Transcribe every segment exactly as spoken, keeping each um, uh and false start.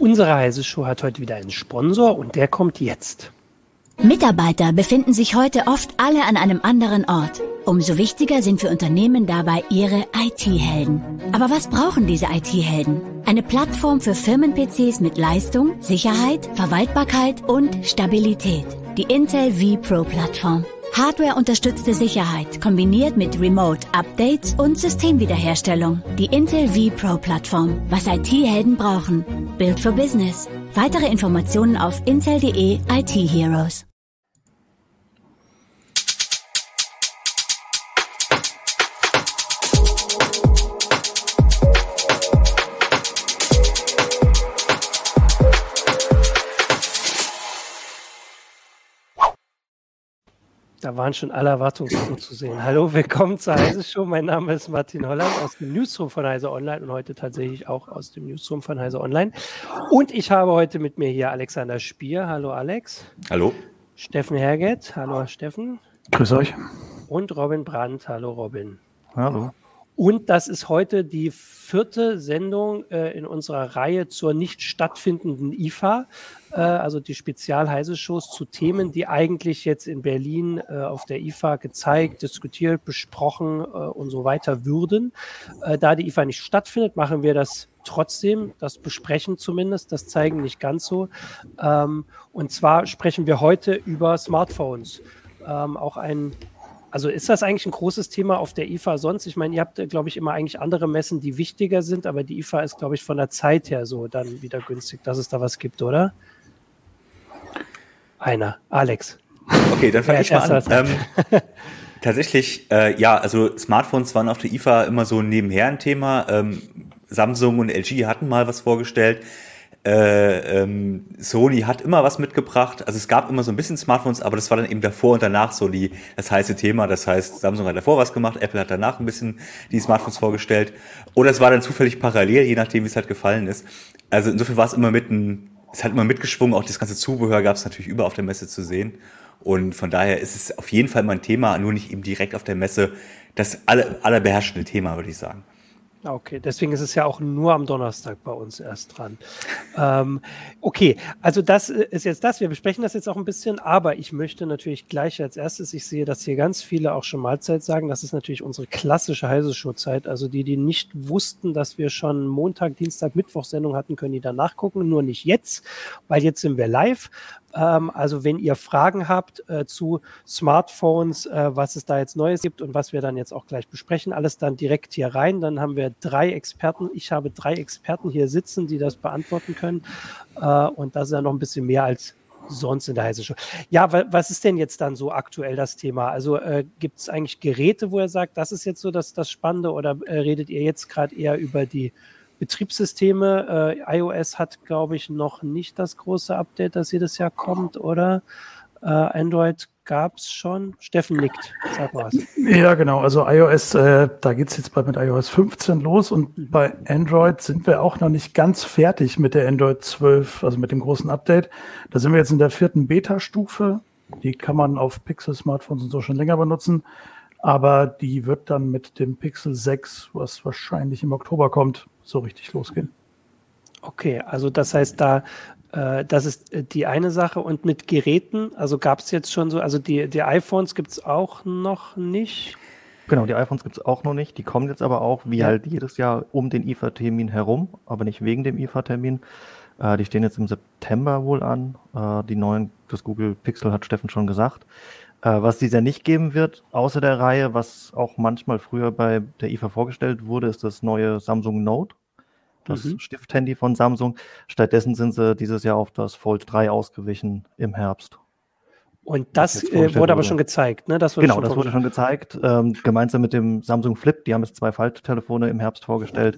Unsere Heise Show hat heute wieder einen Sponsor und der kommt jetzt. Mitarbeiter befinden sich heute oft alle an einem anderen Ort. Umso wichtiger sind für Unternehmen dabei ihre I T-Helden. Aber was brauchen diese I T-Helden? Eine Plattform für Firmen-P Cs mit Leistung, Sicherheit, Verwaltbarkeit und Stabilität. Die Intel vPro-Plattform. Hardware-unterstützte Sicherheit kombiniert mit Remote-Updates und Systemwiederherstellung. Die Intel vPro-Plattform. Was I T-Helden brauchen. Built for Business. Weitere Informationen auf intel punkt de I T Heroes. Da waren schon alle Erwartungsdruck zu sehen. Hallo, willkommen zur Heise Show. Mein Name ist Martin Holland aus dem Newsroom von Heise Online und heute tatsächlich auch aus dem Newsroom von Heise Online. Und ich habe heute mit mir hier Alexander Spier. Hallo Alex. Hallo. Steffen Herget. Hallo Steffen. Grüß euch. Und Robin Brandt. Hallo Robin. Hallo. Und das ist heute die vierte Sendung äh, in unserer Reihe zur nicht stattfindenden I F A, äh, also die Spezial-Heise-Shows zu Themen, die eigentlich jetzt in Berlin äh, auf der I F A gezeigt, diskutiert, besprochen äh, und so weiter würden. Äh, da die I F A nicht stattfindet, machen wir das trotzdem, das besprechen zumindest, das zeigen nicht ganz so. Ähm, und zwar sprechen wir heute über Smartphones. Ähm, auch ein Also ist das eigentlich ein großes Thema auf der I F A sonst? Ich meine, ihr habt, glaube ich, immer eigentlich andere Messen, die wichtiger sind, aber die I F A ist, glaube ich, von der Zeit her so dann wieder günstig, dass es da was gibt, oder? Einer. Alex. Okay, dann fange ich mal an. Ähm, tatsächlich, äh, ja, also Smartphones waren auf der I F A immer so nebenher ein Thema. Ähm, Samsung und L G hatten mal was vorgestellt. Äh, ähm, Sony hat immer was mitgebracht, also es gab immer so ein bisschen Smartphones, aber das war dann eben davor und danach so die das heiße Thema, das heißt, Samsung hat davor was gemacht, Apple hat danach ein bisschen die Smartphones vorgestellt oder es war dann zufällig parallel, je nachdem wie es halt gefallen ist. Also insofern war es immer mitten, es hat immer mitgeschwungen, auch das ganze Zubehör gab es natürlich über auf der Messe zu sehen und von daher ist es auf jeden Fall mal ein Thema, nur nicht eben direkt auf der Messe, das aller, aller beherrschende Thema, würde ich sagen. Okay, deswegen ist es ja auch nur am Donnerstag bei uns erst dran. ähm, okay, also das ist jetzt das. Wir besprechen das jetzt auch ein bisschen, aber ich möchte natürlich gleich als erstes, ich sehe, dass hier ganz viele auch schon Mahlzeit sagen, das ist natürlich unsere klassische Heise-Show-Zeit. Also die, die nicht wussten, dass wir schon Montag, Dienstag, Mittwoch Sendung hatten, können die dann nachgucken, nur nicht jetzt, weil jetzt sind wir live. Ähm, also wenn ihr Fragen habt äh, zu Smartphones, äh, was es da jetzt Neues gibt und was wir dann jetzt auch gleich besprechen, alles dann direkt hier rein. Dann haben wir drei Experten. Ich habe drei Experten hier sitzen, die das beantworten können. Äh, und das ist ja noch ein bisschen mehr als sonst in der Heise Show. Ja, wa- was ist denn jetzt dann so aktuell das Thema? Also äh, gibt es eigentlich Geräte, wo ihr sagt, das ist jetzt so das, das Spannende oder äh, redet ihr jetzt gerade eher über die Betriebssysteme? Äh, iOS hat, glaube ich, noch nicht das große Update, das jedes Jahr kommt, oder? Äh, Android gab es schon. Steffen nickt. Sag mal was. Ja, genau. Also iOS, äh, da geht es jetzt bald mit iOS fünfzehn los und bei Android sind wir auch noch nicht ganz fertig mit der Android zwölf, also mit dem großen Update. Da sind wir jetzt in der vierten Beta-Stufe. Die kann man auf Pixel-Smartphones und so schon länger benutzen. Aber die wird dann mit dem Pixel sechs, was wahrscheinlich im Oktober kommt, so richtig losgehen. Okay, also das heißt, da äh, das ist äh, die eine Sache. Und mit Geräten, also gab es jetzt schon so, also die, die iPhones gibt es auch noch nicht. Genau, die iPhones gibt es auch noch nicht. Die kommen jetzt aber auch, wie Ja. halt jedes Jahr, um den I F A-Termin herum, aber nicht wegen dem I F A-Termin. Äh, die stehen jetzt im September wohl an. Äh, die neuen, das Google Pixel hat Steffen schon gesagt. Äh, was dieses Jahr nicht geben wird, außer der Reihe, was auch manchmal früher bei der I F A vorgestellt wurde, ist das neue Samsung Note, das Mhm. Stift-Handy von Samsung. Stattdessen sind sie dieses Jahr auf das Fold drei ausgewichen im Herbst. Und Was das jetzt äh, vorgestellt wurde aber wurde. schon gezeigt, ne? Das wurde Genau, schon das wurde schon gezeigt, ähm, gemeinsam mit dem Samsung Flip. Die haben jetzt zwei Falttelefone im Herbst vorgestellt,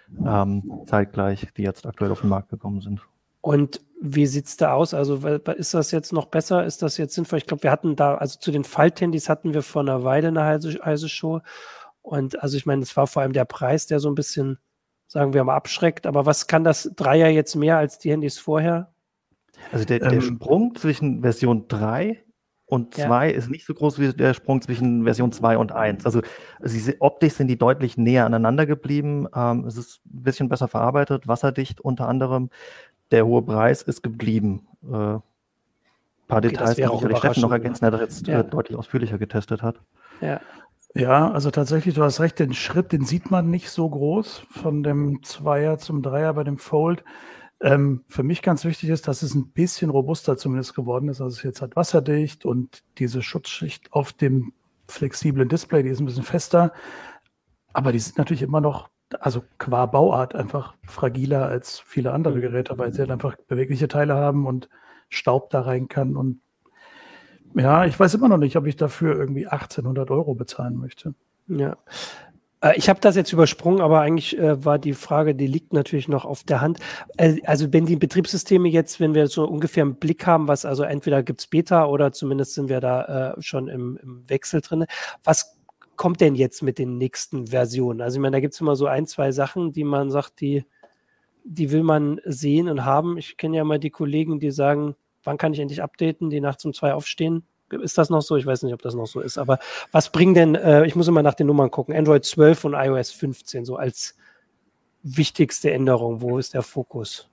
ähm, zeitgleich, die jetzt aktuell auf den Markt gekommen sind. Und wie sieht's da aus? Also weil- ist das jetzt noch besser? Ist das jetzt sinnvoll? Ich glaube, wir hatten da, also zu den Falthandys hatten wir vor einer Weile eine Heise, Heise Show. Und also ich meine, es war vor allem der Preis, der so ein bisschen, sagen wir mal, abschreckt. Aber was kann das Dreier jetzt mehr als die Handys vorher? Also der, der Ähm, Sprung zwischen Version drei und Ja. zwei ist nicht so groß wie der Sprung zwischen Version zwei und eins. Also sie, si- optisch sind die deutlich näher aneinander geblieben. Ähm, es ist ein bisschen besser verarbeitet, wasserdicht unter anderem. der hohe Preis ist geblieben. Äh, ein paar Okay, Details das wäre kann auch sicherlich Steffen noch überraschend. ergänzen, der das jetzt Ja. äh, deutlich ausführlicher getestet hat. Ja. Ja, also tatsächlich, du hast recht, den Schritt, den sieht man nicht so groß von dem Zweier zum Dreier bei dem Fold. Ähm, für mich ganz wichtig ist, dass es ein bisschen robuster zumindest geworden ist. Also es ist jetzt halt wasserdicht und diese Schutzschicht auf dem flexiblen Display, die ist ein bisschen fester. Aber die sind natürlich immer noch, also qua Bauart, einfach fragiler als viele andere Mhm. Geräte, weil sie halt einfach bewegliche Teile haben und Staub da rein kann. Und ja, ich weiß immer noch nicht, ob ich dafür irgendwie achtzehnhundert Euro bezahlen möchte. Ja. Äh, Ich habe das jetzt übersprungen, aber eigentlich äh, war die Frage, die liegt natürlich noch auf der Hand. Äh, also wenn die Betriebssysteme jetzt, wenn wir so ungefähr einen Blick haben, was also entweder gibt es Beta oder zumindest sind wir da äh, schon im, im Wechsel drin, was kommt denn jetzt mit den nächsten Versionen? Also ich meine, da gibt es immer so ein, zwei Sachen, die man sagt, die, die will man sehen und haben. Ich kenne ja mal die Kollegen, die sagen, wann kann ich endlich updaten, die nachts um zwei aufstehen. Ist das noch so? Ich weiß nicht, ob das noch so ist. Aber was bringen denn, äh, ich muss immer nach den Nummern gucken, Android zwölf und iOS fünfzehn so als wichtigste Änderung? Wo ist der Fokus?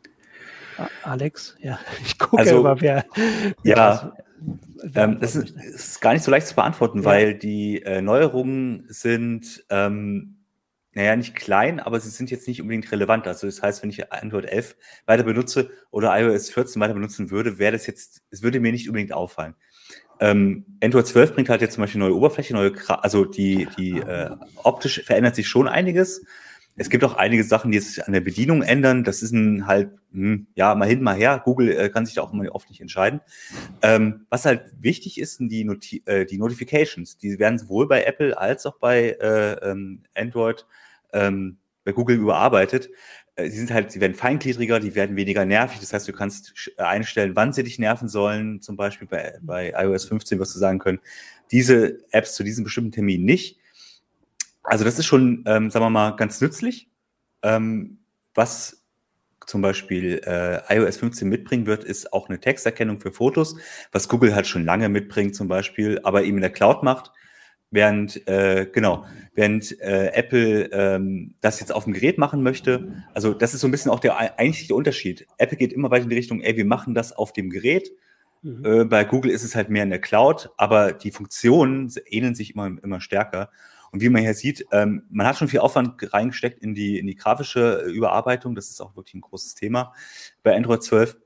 A- Alex? Ja, ich gucke Also, immer, wer. Ja, wer ähm, das ist, antworten möchte. ist gar nicht so leicht zu beantworten, Ja. weil die äh, Neuerungen sind, ähm, naja, nicht klein, aber sie sind jetzt nicht unbedingt relevant. Also das heißt, wenn ich Android elf weiter benutze oder iOS vierzehn weiter benutzen würde, wäre das jetzt, es würde mir nicht unbedingt auffallen. Ähm, Android zwölf bringt halt jetzt zum Beispiel neue Oberfläche, neue, Gra- also die, die äh, optisch verändert sich schon einiges. Es gibt auch einige Sachen, die sich an der Bedienung ändern. Das ist ein halt, hm, ja, mal hin, mal her. Google äh, kann sich da auch immer oft nicht entscheiden. Ähm, was halt wichtig ist, sind die, Noti äh, die Notifications. Die werden sowohl bei Apple als auch bei äh, ähm, Android, ähm, bei Google überarbeitet. Äh, sie sind halt, sie werden feingliedriger, die werden weniger nervig. Das heißt, du kannst einstellen, wann sie dich nerven sollen. Zum Beispiel bei, bei iOS fünfzehn wirst du sagen können, diese Apps zu diesem bestimmten Termin nicht. Also das ist schon, ähm, sagen wir mal, ganz nützlich. Ähm, was zum Beispiel äh, iOS fünfzehn mitbringen wird, ist auch eine Texterkennung für Fotos, was Google halt schon lange mitbringt zum Beispiel, aber eben in der Cloud macht, während, äh, genau, während äh, Apple ähm, das jetzt auf dem Gerät machen möchte. Also das ist so ein bisschen auch der eigentliche Unterschied. Apple geht immer weiter in die Richtung, ey, wir machen das auf dem Gerät. Mhm. Äh, bei Google ist es halt mehr in der Cloud, aber die Funktionen ähneln sich immer, immer stärker. Und wie man hier sieht, ähm, man hat schon viel Aufwand reingesteckt in die, in die grafische Überarbeitung. Das ist auch wirklich ein großes Thema bei Android zwölf.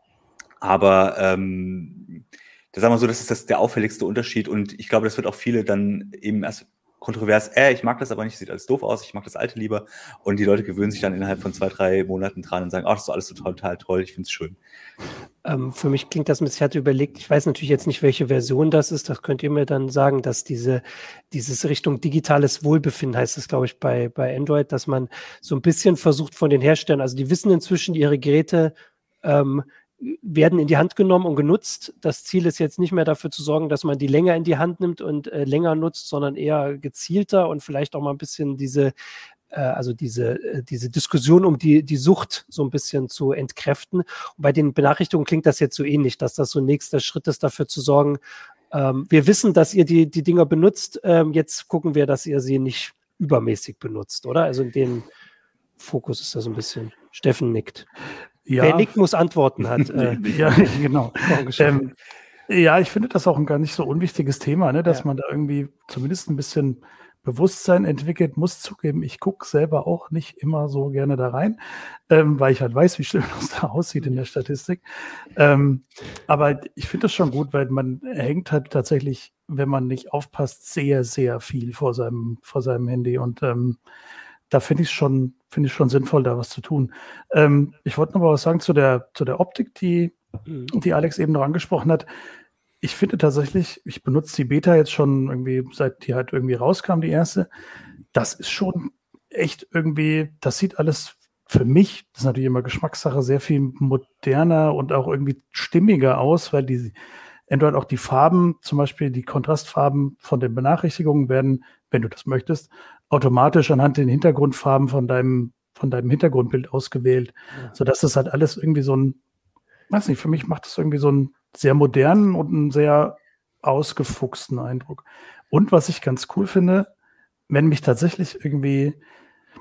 Aber ähm, da sagen wir so, das ist das der auffälligste Unterschied. Und ich glaube, das wird auch viele dann eben erst kontrovers, äh, ich mag das aber nicht, sieht alles doof aus, ich mag das alte lieber. Und die Leute gewöhnen sich dann innerhalb von zwei, drei Monaten dran und sagen, ach, das ist alles total, total toll, ich finde es schön. Ähm, für mich klingt das, ich hatte überlegt, ich weiß natürlich jetzt nicht, welche Version das ist, das könnt ihr mir dann sagen, dass diese, dieses Richtung digitales Wohlbefinden heißt es, glaube ich, bei, bei Android, dass man so ein bisschen versucht von den Herstellern, also die wissen inzwischen, ihre Geräte ähm, werden in die Hand genommen und genutzt. Das Ziel ist jetzt nicht mehr dafür zu sorgen, dass man die länger in die Hand nimmt und äh, länger nutzt, sondern eher gezielter und vielleicht auch mal ein bisschen diese also diese, diese Diskussion um die, die Sucht so ein bisschen zu entkräften. Und bei den Benachrichtigungen klingt das jetzt so ähnlich, dass das so ein nächster Schritt ist, dafür zu sorgen, ähm, wir wissen, dass ihr die, die Dinger benutzt, ähm, jetzt gucken wir, dass ihr sie nicht übermäßig benutzt, oder? Also in dem Fokus ist das ein bisschen. Steffen nickt. Ja. Wer nickt, muss antworten, hat. Äh, ja, genau. ähm, ja, ich finde das auch ein gar nicht so unwichtiges Thema, ne, dass Ja. man da irgendwie zumindest ein bisschen Bewusstsein entwickelt, muss zugeben, ich gucke selber auch nicht immer so gerne da rein, ähm, weil ich halt weiß, wie schlimm das da aussieht in der Statistik. Ähm, aber ich finde das schon gut, weil man hängt halt tatsächlich, wenn man nicht aufpasst, sehr, sehr viel vor seinem, vor seinem Handy. Und ähm, da finde ich es schon, finde ich schon sinnvoll, da was zu tun. Ähm, ich wollte noch mal was sagen zu der, zu der Optik, die, Mhm. die Alex eben noch angesprochen hat. Ich finde tatsächlich, ich benutze die Beta jetzt schon irgendwie, seit die halt irgendwie rauskam, die erste. Das ist schon echt irgendwie, das sieht alles für mich, das ist natürlich immer Geschmackssache, sehr viel moderner und auch irgendwie stimmiger aus, weil die Android auch die Farben, zum Beispiel die Kontrastfarben von den Benachrichtigungen werden, wenn du das möchtest, automatisch anhand den Hintergrundfarben von deinem, von deinem Hintergrundbild ausgewählt, Ja. sodass das halt alles irgendwie so ein, weiß nicht, für mich macht das irgendwie so einen sehr modernen und einen sehr ausgefuchsten Eindruck. Und was ich ganz cool finde, wenn mich tatsächlich irgendwie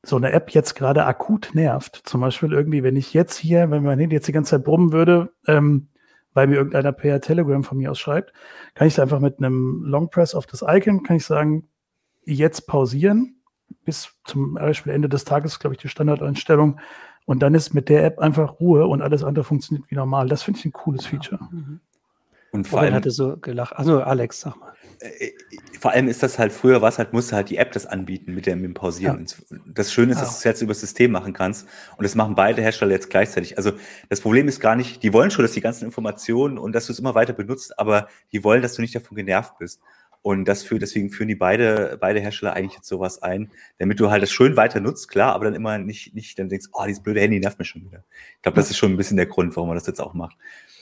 so eine App jetzt gerade akut nervt. Zum Beispiel irgendwie, wenn ich jetzt hier, wenn mein Handy jetzt die ganze Zeit brummen würde, ähm, weil mir irgendeiner per Telegram von mir aus schreibt, kann ich da einfach mit einem Long Press auf das Icon, kann ich sagen, jetzt pausieren, bis zum Beispiel Ende des Tages, glaube ich, die Standardeinstellung. Und dann ist mit der App einfach Ruhe und alles andere funktioniert wie normal. Das finde ich ein cooles Feature. Mhm. Und vor allem hatte so gelacht. Also Alex, sag mal. Äh, vor allem ist das halt, früher war es halt, musste halt die App das anbieten mit dem, mit dem Pausieren. Ja. Das Schöne ist, dass du es jetzt über das System machen kannst. Und das machen beide Hersteller jetzt gleichzeitig. Also das Problem ist gar nicht, die wollen schon, dass die ganzen Informationen und dass du es immer weiter benutzt, aber die wollen, dass du nicht davon genervt bist. Und das für, deswegen führen die beide, beide Hersteller eigentlich jetzt sowas ein, damit du halt das schön weiter nutzt, klar, aber dann immer nicht, nicht dann denkst, oh, dieses blöde Handy nervt mich schon wieder. Ich glaube, das ist schon ein bisschen der Grund, warum man das jetzt auch macht.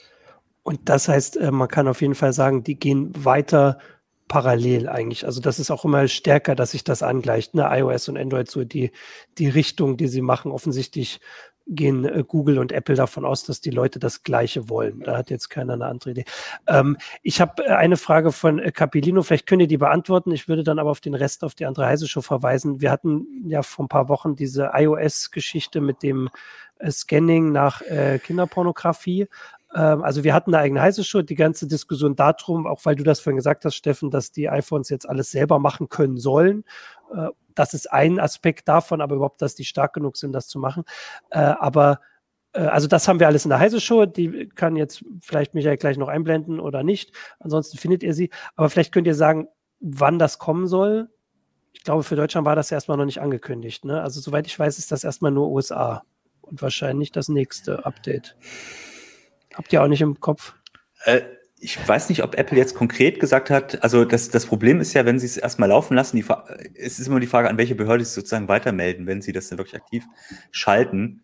Und das heißt, man kann auf jeden Fall sagen, die gehen weiter parallel eigentlich. Also das ist auch immer stärker, dass sich das angleicht. Ne? iOS und Android, so die, die Richtung, die sie machen. Offensichtlich gehen äh, Google und Apple davon aus, dass die Leute das Gleiche wollen. Da hat jetzt keiner eine andere Idee. Ähm, ich habe äh, eine Frage von äh, Capilino, vielleicht könnt ihr die beantworten. Ich würde dann aber auf den Rest, auf die andere Heise Show verweisen. Wir hatten ja vor ein paar Wochen diese iOS-Geschichte mit dem äh, Scanning nach äh, Kinderpornografie. Also wir hatten eine eigene heiße Show, die ganze Diskussion darum, auch weil du das vorhin gesagt hast, Steffen, dass die iPhones jetzt alles selber machen können sollen. Das ist ein Aspekt davon, aber überhaupt, dass die stark genug sind, das zu machen. Aber also das haben wir alles in der heiße Show, die kann jetzt vielleicht Michael gleich noch einblenden oder nicht. Ansonsten findet ihr sie. Aber vielleicht könnt ihr sagen, wann das kommen soll. Ich glaube, für Deutschland war das ja erstmal noch nicht angekündigt. Ne? Also soweit ich weiß, ist das erstmal nur U S A und wahrscheinlich das nächste Update. Habt ihr auch nicht im Kopf? Äh, ich weiß nicht, ob Apple jetzt konkret gesagt hat, also das, das Problem ist ja, wenn sie es erstmal laufen lassen, die, es ist immer die Frage, an welche Behörde sie es sozusagen weitermelden, wenn sie das dann wirklich aktiv schalten.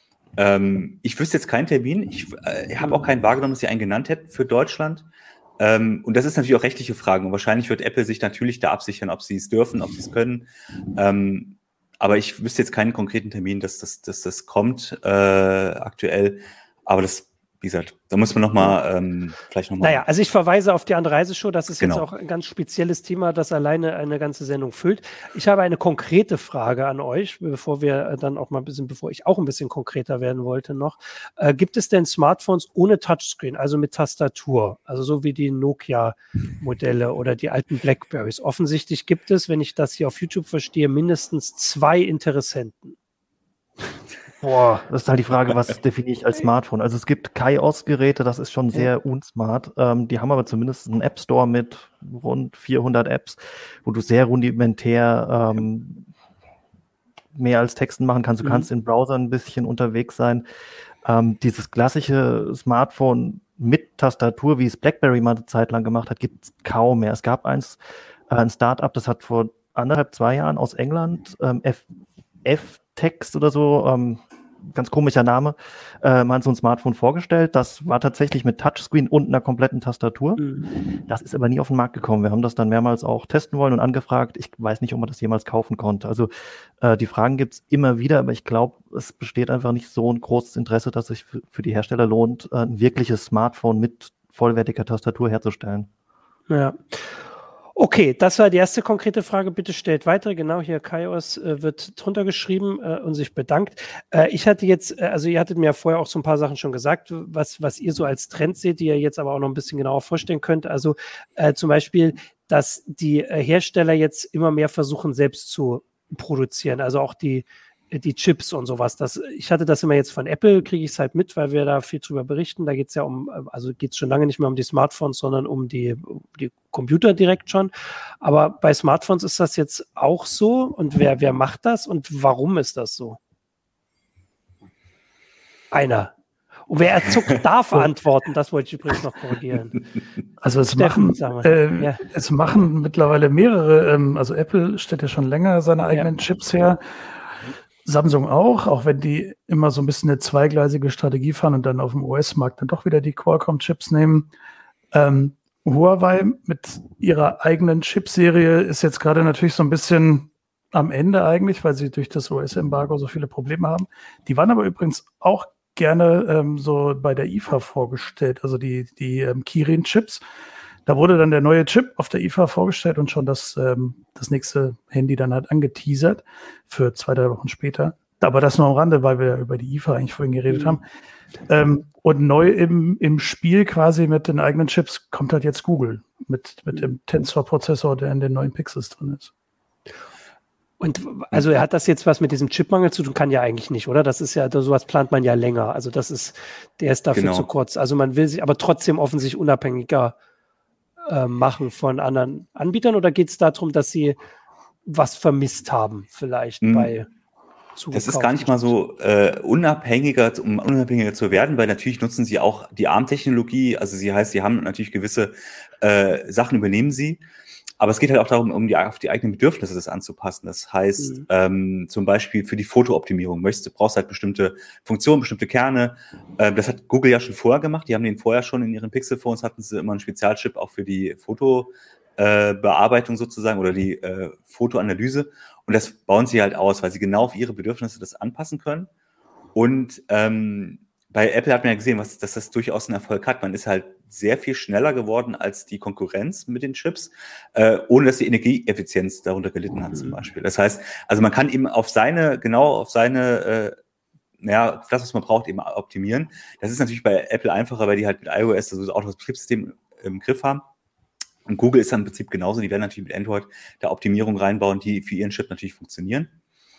Ähm, ich wüsste jetzt keinen Termin, ich äh, habe auch keinen wahrgenommen, dass sie einen genannt hätten für Deutschland. Ähm, und das ist natürlich auch rechtliche Fragen und wahrscheinlich wird Apple sich natürlich da absichern, ob sie es dürfen, ob sie es können. Ähm, aber ich wüsste jetzt keinen konkreten Termin, dass das, dass das kommt äh, aktuell, aber das wie gesagt, da muss man noch mal ähm, vielleicht noch mal. Naja, also ich verweise auf die andere Reiseshow. Das ist genau. Jetzt auch ein ganz spezielles Thema, das alleine eine ganze Sendung füllt. Ich habe eine konkrete Frage an euch, bevor wir dann auch mal ein bisschen, bevor ich auch ein bisschen konkreter werden wollte noch. Äh, gibt es denn Smartphones ohne Touchscreen, also mit Tastatur, also so wie die Nokia-Modelle oder die alten Blackberries? Offensichtlich gibt es, wenn ich das hier auf YouTube verstehe, mindestens zwei Interessenten. Boah, das ist halt die Frage, was definiere ich als Smartphone? Also es gibt Kaios-Geräte, das ist schon sehr unsmart. Ähm, die haben aber zumindest einen App Store mit rund vierhundert Apps, wo du sehr rudimentär ähm, mehr als Texten machen kannst. Du mhm. kannst im Browser ein bisschen unterwegs sein. Ähm, dieses klassische Smartphone mit Tastatur, wie es BlackBerry mal eine Zeit lang gemacht hat, gibt es kaum mehr. Es gab eins, äh, ein Startup, das hat vor anderthalb, zwei Jahren aus England ähm, F, F Text oder so, ähm, ganz komischer Name, äh, mal so ein Smartphone vorgestellt. Das war tatsächlich mit Touchscreen und einer kompletten Tastatur. Mhm. Das ist aber nie auf den Markt gekommen. Wir haben das dann mehrmals auch testen wollen und angefragt. Ich weiß nicht, ob man das jemals kaufen konnte. Also äh, die Fragen gibt's immer wieder, aber ich glaube, es besteht einfach nicht so ein großes Interesse, dass sich für, für die Hersteller lohnt, äh, ein wirkliches Smartphone mit vollwertiger Tastatur herzustellen. Ja. Okay, das war die erste konkrete Frage. Bitte stellt weitere. Genau, hier Kaios äh, wird drunter geschrieben äh, und sich bedankt. Äh, ich hatte jetzt, äh, also ihr hattet mir ja vorher auch so ein paar Sachen schon gesagt, was, was ihr so als Trend seht, die ihr jetzt aber auch noch ein bisschen genauer vorstellen könnt. Also äh, zum Beispiel, dass die äh, Hersteller jetzt immer mehr versuchen, selbst zu produzieren. Also auch die die Chips und sowas. Das, ich hatte das immer jetzt von Apple, kriege ich es halt mit, weil wir da viel drüber berichten. Da geht es ja um, also geht es schon lange nicht mehr um die Smartphones, sondern um die, die Computer direkt schon. Aber bei Smartphones ist das jetzt auch so. Und wer, wer macht das und warum ist das so? Einer. Und wer erzuckt, darf antworten. Das wollte ich übrigens noch korrigieren. Also es, Steffen, machen, äh, ja. es machen mittlerweile mehrere, ähm, also Apple stellt ja schon länger seine eigenen ja. Chips her. Samsung auch, auch wenn die immer so ein bisschen eine zweigleisige Strategie fahren und dann auf dem O S-Markt dann doch wieder die Qualcomm-Chips nehmen. Ähm, Huawei mit ihrer eigenen Chipserie ist jetzt gerade natürlich so ein bisschen am Ende eigentlich, weil sie durch das U S-Embargo so viele Probleme haben. Die waren aber übrigens auch gerne ähm, so bei der I F A vorgestellt, also die, die ähm, Kirin-Chips. da wurde dann der neue Chip auf der I F A vorgestellt und schon das, ähm, das nächste Handy dann halt angeteasert für zwei, drei Wochen später. Aber das nur am Rande, weil wir über die I F A eigentlich vorhin geredet mhm. haben. Ähm, und neu im, im Spiel quasi mit den eigenen Chips kommt halt jetzt Google mit, mit dem Tensor-Prozessor, der in den neuen Pixels drin ist. Und also hat das jetzt was mit diesem Chipmangel zu tun? Kann ja eigentlich nicht, oder? Das ist ja, sowas plant man ja länger. Also das ist, der ist dafür genau. zu kurz. Also man will sich aber trotzdem offensichtlich unabhängiger äh, machen von anderen Anbietern, oder geht es darum, dass sie was vermisst haben vielleicht mhm. bei Das ist gar nicht mal so äh, unabhängiger, um unabhängiger zu werden, weil natürlich nutzen sie auch die ARM-Technologie. Also sie heißt, sie haben natürlich gewisse äh, Sachen übernehmen sie. Aber es geht halt auch darum, um die, auf die eigenen Bedürfnisse das anzupassen. Das heißt, mhm. ähm, zum Beispiel für die Fotooptimierung möchtest du brauchst halt bestimmte Funktionen, bestimmte Kerne. Äh, das hat Google ja schon vorher gemacht. Die haben den vorher schon in ihren Pixel-Phones, hatten sie immer einen Spezialchip auch für die Fotobearbeitung äh, sozusagen oder die äh, Fotoanalyse. Und das bauen sie halt aus, weil sie genau auf ihre Bedürfnisse das anpassen können. Und ähm, bei Apple hat man ja gesehen, was, dass das durchaus einen Erfolg hat. Man ist halt sehr viel schneller geworden als die Konkurrenz mit den Chips, äh, ohne dass die Energieeffizienz darunter gelitten hat zum Beispiel. Das heißt, also man kann eben auf seine, genau auf seine, äh, naja, das, was man braucht, eben optimieren. Das ist natürlich bei Apple einfacher, weil die halt mit iOS, also auch das Betriebssystem im Griff haben. Und Google ist dann im Prinzip genauso, die werden natürlich mit Android da Optimierung reinbauen, die für ihren Chip natürlich funktionieren.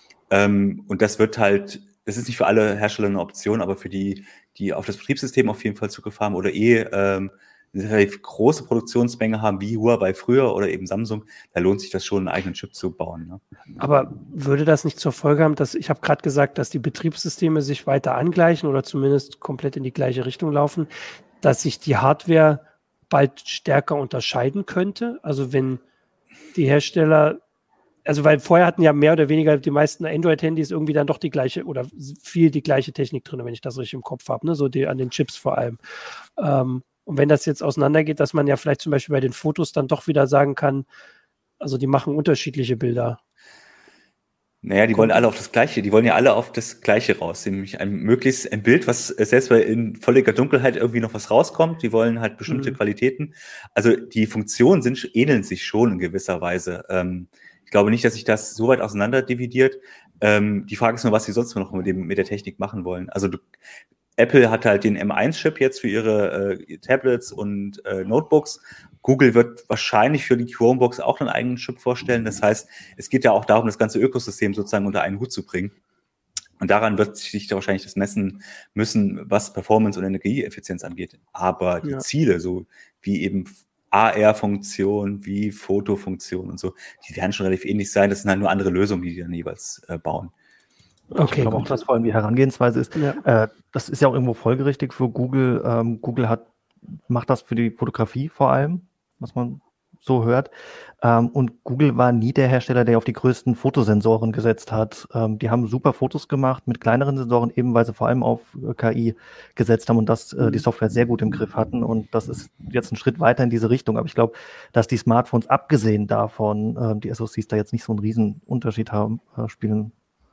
Ähm, und das wird halt, das ist nicht für alle Hersteller eine Option, aber für die, die auf das Betriebssystem auf jeden Fall Zugriff haben oder eh ähm, eine relativ große Produktionsmenge haben, wie Huawei früher oder eben Samsung, da lohnt sich das schon, einen eigenen Chip zu bauen. Ne? Aber würde das nicht zur Folge haben, dass, ich habe gerade gesagt, dass die Betriebssysteme sich weiter angleichen oder zumindest komplett in die gleiche Richtung laufen, dass sich die Hardware bald stärker unterscheiden könnte? Also wenn die Hersteller, also weil vorher hatten ja mehr oder weniger die meisten Android-Handys irgendwie dann doch die gleiche oder viel die gleiche Technik drin, wenn ich das richtig im Kopf habe, ne? So die an den Chips vor allem. Ähm, und wenn das jetzt auseinandergeht, dass man ja vielleicht zum Beispiel bei den Fotos dann doch wieder sagen kann, also die machen unterschiedliche Bilder. Naja, die Kommt. wollen alle auf das Gleiche, die wollen ja alle auf das Gleiche raus, nämlich ein möglichst ein Bild, was selbst bei in völliger Dunkelheit irgendwie noch was rauskommt, die wollen halt bestimmte mhm. Qualitäten. Also die Funktionen sind, ähneln sich schon in gewisser Weise. Ähm, ich glaube nicht, dass sich das so weit auseinander dividiert. Ähm, die Frage ist nur, was sie sonst noch mit, dem, mit der Technik machen wollen. Also du, Apple hat halt den M eins Chip jetzt für ihre äh, Tablets und äh, Notebooks. Google wird wahrscheinlich für die Chromebooks auch einen eigenen Chip vorstellen. Das heißt, es geht ja auch darum, das ganze Ökosystem sozusagen unter einen Hut zu bringen. Und daran wird sich da wahrscheinlich das messen müssen, was Performance und Energieeffizienz angeht. Aber die ja. Ziele, so wie eben A R-Funktion, wie Fotofunktion und so, die werden schon relativ ähnlich sein. Das sind halt nur andere Lösungen, die die dann jeweils äh, bauen. Okay, ich glaube auch, dass vor allem die Herangehensweise ist. Ja. Äh, das ist ja auch irgendwo folgerichtig für Google. Ähm, Google hat, macht das für die Fotografie vor allem, was man so hört. Ähm, und Google war nie der Hersteller, der auf die größten Fotosensoren gesetzt hat. Ähm, die haben super Fotos gemacht mit kleineren Sensoren, eben weil sie vor allem auf äh, K I gesetzt haben und das äh, die Software sehr gut im Griff hatten. Und das ist jetzt ein Schritt weiter in diese Richtung. Aber ich glaube, dass die Smartphones, abgesehen davon, äh, die S O Cs da jetzt nicht so einen riesen Unterschied haben, äh, spielen.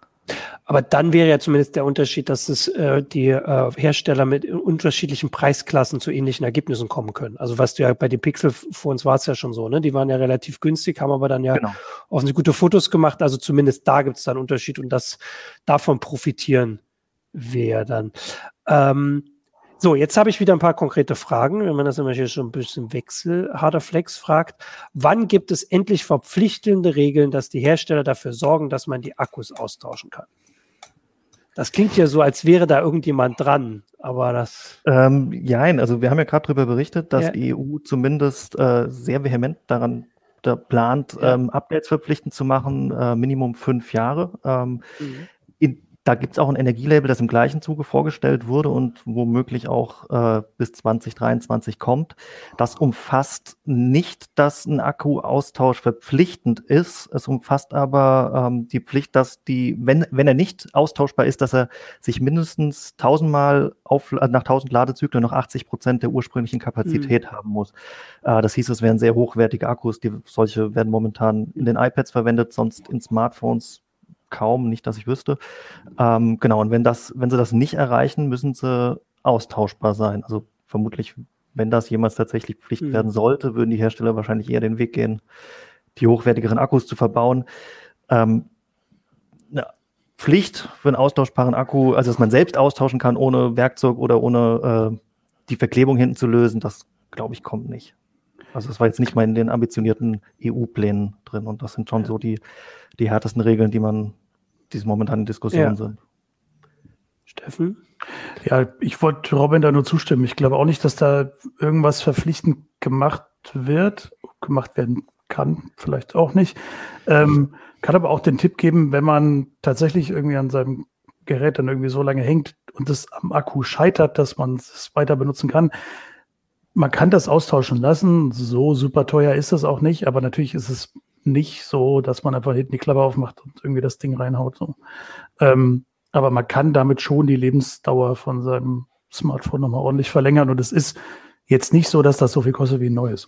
Aber dann wäre ja zumindest der Unterschied, dass es äh, die äh, Hersteller mit unterschiedlichen Preisklassen zu ähnlichen Ergebnissen kommen können. Also was du ja bei den Pixel-Phones war es ja schon so, ne? Die waren ja relativ günstig, haben aber dann ja genau. offensichtlich gute Fotos gemacht. Also zumindest da gibt es dann einen Unterschied und das davon profitieren wir ja dann. Ähm, So, jetzt habe ich wieder ein paar konkrete Fragen, wenn man das immer hier schon ein bisschen Wechsel, harter Flex fragt. Wann gibt es endlich verpflichtende Regeln, dass die Hersteller dafür sorgen, dass man die Akkus austauschen kann? Das klingt ja so, als wäre da irgendjemand dran, aber das... Ähm, ja, also wir haben ja gerade darüber berichtet, dass ja. die E U zumindest äh, sehr vehement daran da plant, ja. ähm, Updates verpflichtend zu machen, äh, Minimum fünf Jahre. Ähm, mhm. in Da gibt es auch ein Energielabel, das im gleichen Zuge vorgestellt wurde und womöglich auch äh, bis zwanzig dreiundzwanzig kommt. Das umfasst nicht, dass ein Akkuaustausch verpflichtend ist. Es umfasst aber ähm, die Pflicht, dass die, wenn wenn er nicht austauschbar ist, dass er sich mindestens tausendmal auf, nach tausend Ladezyklen noch achtzig Prozent der ursprünglichen Kapazität mhm. haben muss. Äh, das hieß, es wären sehr hochwertige Akkus. Die solche werden momentan in den iPads verwendet, sonst in Smartphones kaum, nicht, dass ich wüsste. Ähm, genau, und wenn das, wenn sie das nicht erreichen, müssen sie austauschbar sein. Also vermutlich wenn das jemals tatsächlich Pflicht mhm. werden sollte, würden die Hersteller wahrscheinlich eher den Weg gehen, die hochwertigeren Akkus zu verbauen. Ähm, eine Pflicht für einen austauschbaren Akku, also dass man selbst austauschen kann ohne Werkzeug oder ohne äh, die Verklebung hinten zu lösen, das glaube ich kommt nicht. Also das war jetzt nicht mal in den ambitionierten E U-Plänen drin und das sind schon ja. so die, die härtesten Regeln, die man, die momentan in Diskussion ja. sind. Steffen? Ja, ich wollte Robin da nur zustimmen. Ich glaube auch nicht, dass da irgendwas verpflichtend gemacht wird, gemacht werden kann, vielleicht auch nicht. Ähm, kann aber auch den Tipp geben, wenn man tatsächlich irgendwie an seinem Gerät dann irgendwie so lange hängt und es am Akku scheitert, dass man es weiter benutzen kann. Man kann das austauschen lassen. So super teuer ist das auch nicht, aber natürlich ist es nicht so, dass man einfach hinten die Klappe aufmacht und irgendwie das Ding reinhaut. So. Ähm, aber man kann damit schon die Lebensdauer von seinem Smartphone nochmal ordentlich verlängern und es ist jetzt nicht so, dass das so viel kostet wie ein neues.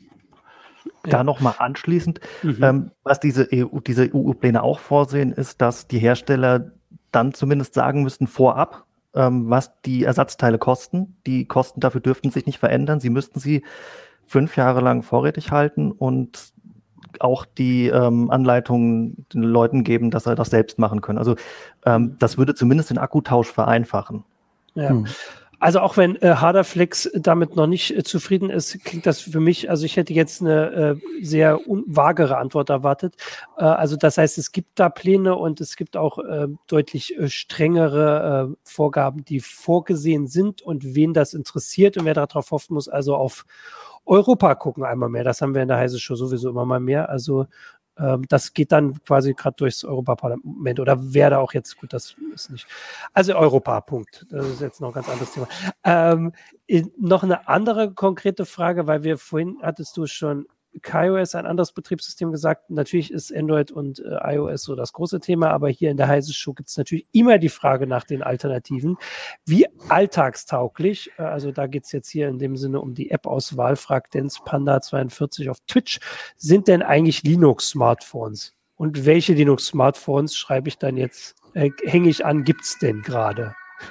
Da nochmal anschließend, mhm. ähm, was diese E U, diese E U-Pläne auch vorsehen, ist, dass die Hersteller dann zumindest sagen müssten vorab, ähm, was die Ersatzteile kosten. Die Kosten dafür dürften sich nicht verändern. Sie müssten sie fünf Jahre lang vorrätig halten und auch die ähm, Anleitungen den Leuten geben, dass sie das selbst machen können. Also ähm, das würde zumindest den Akkutausch vereinfachen. Ja. Hm. Also auch wenn äh, Haderflex damit noch nicht äh, zufrieden ist, klingt das für mich, also ich hätte jetzt eine äh, sehr vagere Antwort erwartet. Äh, also das heißt, es gibt da Pläne und es gibt auch äh, deutlich äh, strengere äh, Vorgaben, die vorgesehen sind und wen das interessiert und wer darauf hoffen muss, also auf Europa gucken einmal mehr. Das haben wir in der Heise Show sowieso immer mal mehr. Also ähm, das geht dann quasi gerade durchs Europaparlament oder wer da auch jetzt, gut, das ist nicht. Also Europa, Punkt. Das ist jetzt noch ein ganz anderes Thema. Ähm, in, noch eine andere konkrete Frage, weil wir vorhin hattest du schon KaiOS, ein anderes Betriebssystem gesagt. Natürlich ist Android und äh, iOS so das große Thema, aber hier in der Heise Show gibt es natürlich immer die Frage nach den Alternativen. Wie alltagstauglich, äh, also da geht es jetzt hier in dem Sinne um die App-Auswahl, fragt Dens Panda zweiundvierzig auf Twitch, sind denn eigentlich Linux-Smartphones? Und welche Linux-Smartphones, schreibe ich dann jetzt, äh, hänge ich an, gibt es denn gerade?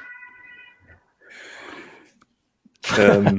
Ähm.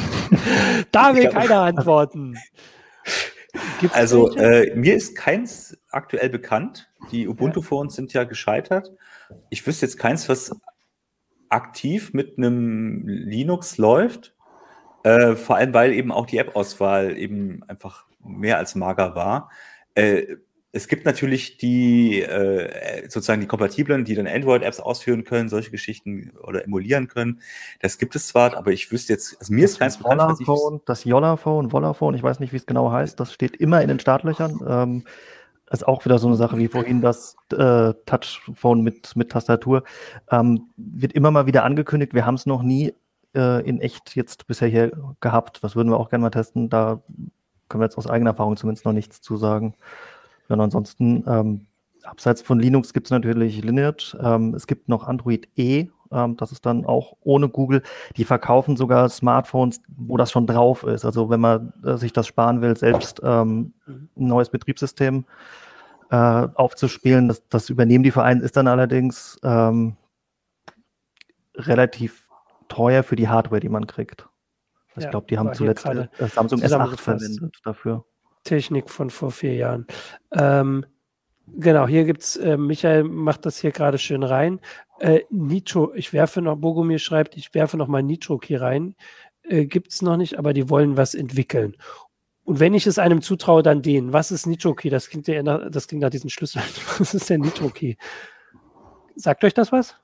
Da will ja. keiner antworten. Gibt's also äh, mir ist keins aktuell bekannt. Die Ubuntu-Phones sind ja gescheitert. Ich wüsste jetzt keins, was aktiv mit einem Linux läuft. Äh, vor allem, weil eben auch die App-Auswahl eben einfach mehr als mager war. Äh, es gibt natürlich die äh, sozusagen die kompatiblen, die dann Android-Apps ausführen können, solche Geschichten oder emulieren können. Das gibt es zwar, aber ich wüsste jetzt, also mir das ist keins bekannt. Was ich das Yollaphone, Wollaphone, ich weiß nicht, wie es genau heißt, das steht immer in den Startlöchern. Ähm, ist auch wieder so eine Sache wie vorhin das äh, Touchphone mit, mit Tastatur. Ähm, wird immer mal wieder angekündigt, wir haben es noch nie äh, in echt jetzt bisher hier gehabt. Das würden wir auch gerne mal testen. Da können wir jetzt aus eigener Erfahrung zumindest noch nichts zu sagen. Ja, und ansonsten, ähm, abseits von Linux gibt es natürlich Lineage. Ähm, es gibt noch Android E, ähm, das ist dann auch ohne Google. Die verkaufen sogar Smartphones, wo das schon drauf ist. Also wenn man äh, sich das sparen will, selbst ähm, ein neues Betriebssystem äh, aufzuspielen, das, das übernehmen die Vereine, ist dann allerdings ähm, relativ teuer für die Hardware, die man kriegt. Ich ja, glaube, die haben zuletzt äh, Samsung S acht verwendet dafür. Technik von vor vier Jahren. Ähm, genau, hier gibt es, äh, Michael macht das hier gerade schön rein. Äh, Nitro, ich werfe noch, Bogomir schreibt, ich werfe noch mal Nitro-Key rein. Äh, gibt es noch nicht, aber die wollen was entwickeln. Und wenn ich es einem zutraue, dann den. Was ist Nitro-Key? Das klingt ja nach, das klingt nach diesen Schlüssel. Was ist denn Nitro-Key? Sagt euch das was?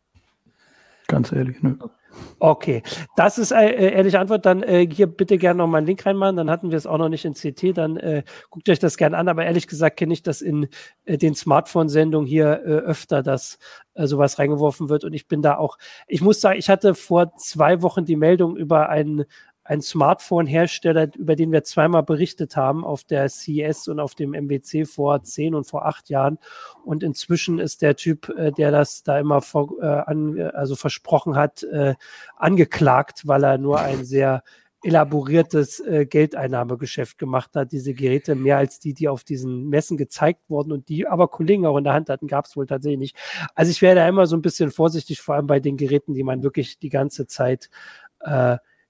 Ganz ehrlich, ne? Okay, das ist eine äh, ehrliche Antwort. Dann äh, hier bitte gerne noch mal einen Link reinmachen. Dann hatten wir es auch noch nicht in C T. Dann äh, guckt euch das gerne an. Aber ehrlich gesagt kenne ich das in äh, den Smartphone-Sendungen hier äh, öfter, dass äh, sowas reingeworfen wird. Und ich bin da auch, ich muss sagen, ich hatte vor zwei Wochen die Meldung über einen ein Smartphone-Hersteller, über den wir zweimal berichtet haben auf der C E S und auf dem M W C vor zehn und vor acht Jahren. Und inzwischen ist der Typ, äh, der das da immer vor, äh, an, also versprochen hat, äh, angeklagt, weil er nur ein sehr elaboriertes äh, Geldeinnahmegeschäft gemacht hat. Diese Geräte, mehr als die, die auf diesen Messen gezeigt wurden und die aber Kollegen auch in der Hand hatten, gab es wohl tatsächlich nicht. Also ich wäre da immer so ein bisschen vorsichtig, vor allem bei den Geräten, die man wirklich die ganze Zeit äh,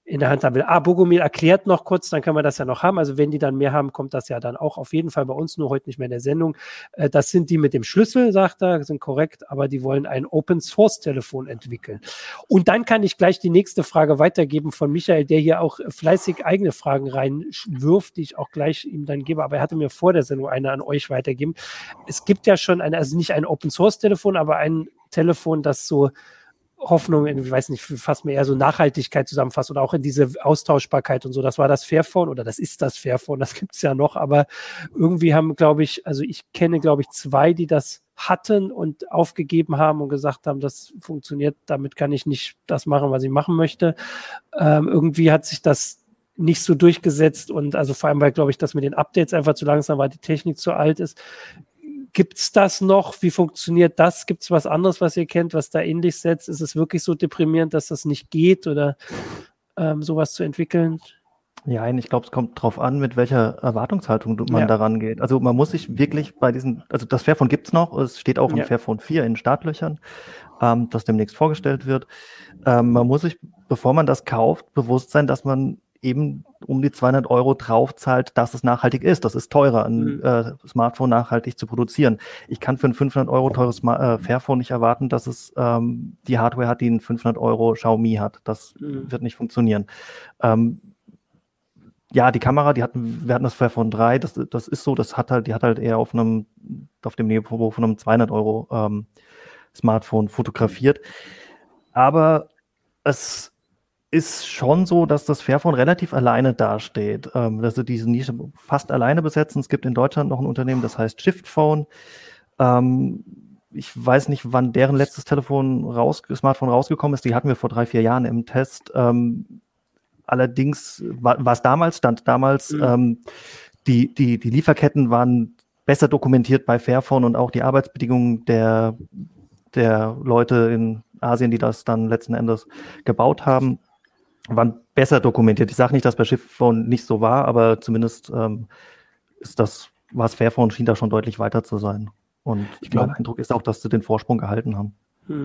in der Hand haben will. Ah, Bogomil erklärt noch kurz, dann kann man das ja noch haben. Also wenn die dann mehr haben, kommt das ja dann auch auf jeden Fall bei uns, nur heute nicht mehr in der Sendung. Äh, das sind die mit dem Schlüssel, sagt er, sind korrekt, aber die wollen ein Open-Source-Telefon entwickeln. Und dann kann ich gleich die nächste Frage weitergeben von Michael, der hier auch fleißig eigene Fragen reinwirft, die ich auch gleich ihm dann gebe. Aber er hatte mir vor der Sendung eine an euch weitergeben. Es gibt ja schon eine, also nicht ein Open-Source-Telefon, aber ein Telefon, das so Hoffnung, ich weiß nicht, fast mehr eher so Nachhaltigkeit zusammenfasst oder auch in diese Austauschbarkeit und so. Das war das Fairphone oder das ist das Fairphone, das gibt es ja noch, aber irgendwie haben, glaube ich, also ich kenne, glaube ich, zwei, die das hatten und aufgegeben haben und gesagt haben, das funktioniert, damit kann ich nicht das machen, was ich machen möchte. Ähm, irgendwie hat sich das nicht so durchgesetzt und also vor allem, weil, glaube ich, das mit den Updates einfach zu langsam war, die Technik zu alt ist. Gibt es das noch? Wie funktioniert das? Gibt es was anderes, was ihr kennt, was da ähnlich setzt? Ist es wirklich so deprimierend, dass das nicht geht oder ähm, sowas zu entwickeln? Ja, ich glaube, es kommt drauf an, mit welcher Erwartungshaltung man ja. daran geht. Also man muss sich wirklich bei diesen, also das Fairphone gibt es noch, es steht auch im ja. Fairphone vier in Startlöchern, ähm, das demnächst vorgestellt wird. Ähm, man muss sich, bevor man das kauft, bewusst sein, dass man eben um die zweihundert Euro draufzahlt, dass es nachhaltig ist. Das ist teurer, ein mhm. äh, Smartphone nachhaltig zu produzieren. Ich kann für ein fünfhundert Euro teures äh, Fairphone nicht erwarten, dass es ähm, die Hardware hat, die ein fünfhundert Euro Xiaomi hat. Das mhm. wird nicht funktionieren. Ähm, ja, die Kamera, die hatten, wir hatten das Fairphone drei, das, das ist so, das hat halt, die hat halt eher auf einem, auf dem Niveau von einem zweihundert Euro ähm, Smartphone fotografiert. Aber es ist schon so, dass das Fairphone relativ alleine dasteht. Ähm, dass sie diese Nische fast alleine besetzen. Es gibt in Deutschland noch ein Unternehmen, das heißt Shiftphone. Ähm, ich weiß nicht, wann deren letztes Telefon raus, Smartphone rausgekommen ist. Die hatten wir vor drei, vier Jahren im Test. Ähm, allerdings war, war es damals, stand damals, mhm. ähm, die, die, die Lieferketten waren besser dokumentiert bei Fairphone und auch die Arbeitsbedingungen der, der Leute in Asien, die das dann letzten Endes gebaut haben, waren besser dokumentiert. Ich sage nicht, dass bei Shiftphone nicht so war, aber zumindest ähm, ist das, war es Fairphone, schien da schon deutlich weiter zu sein. Und ich glaube, mein Eindruck ist auch, dass sie den Vorsprung gehalten haben.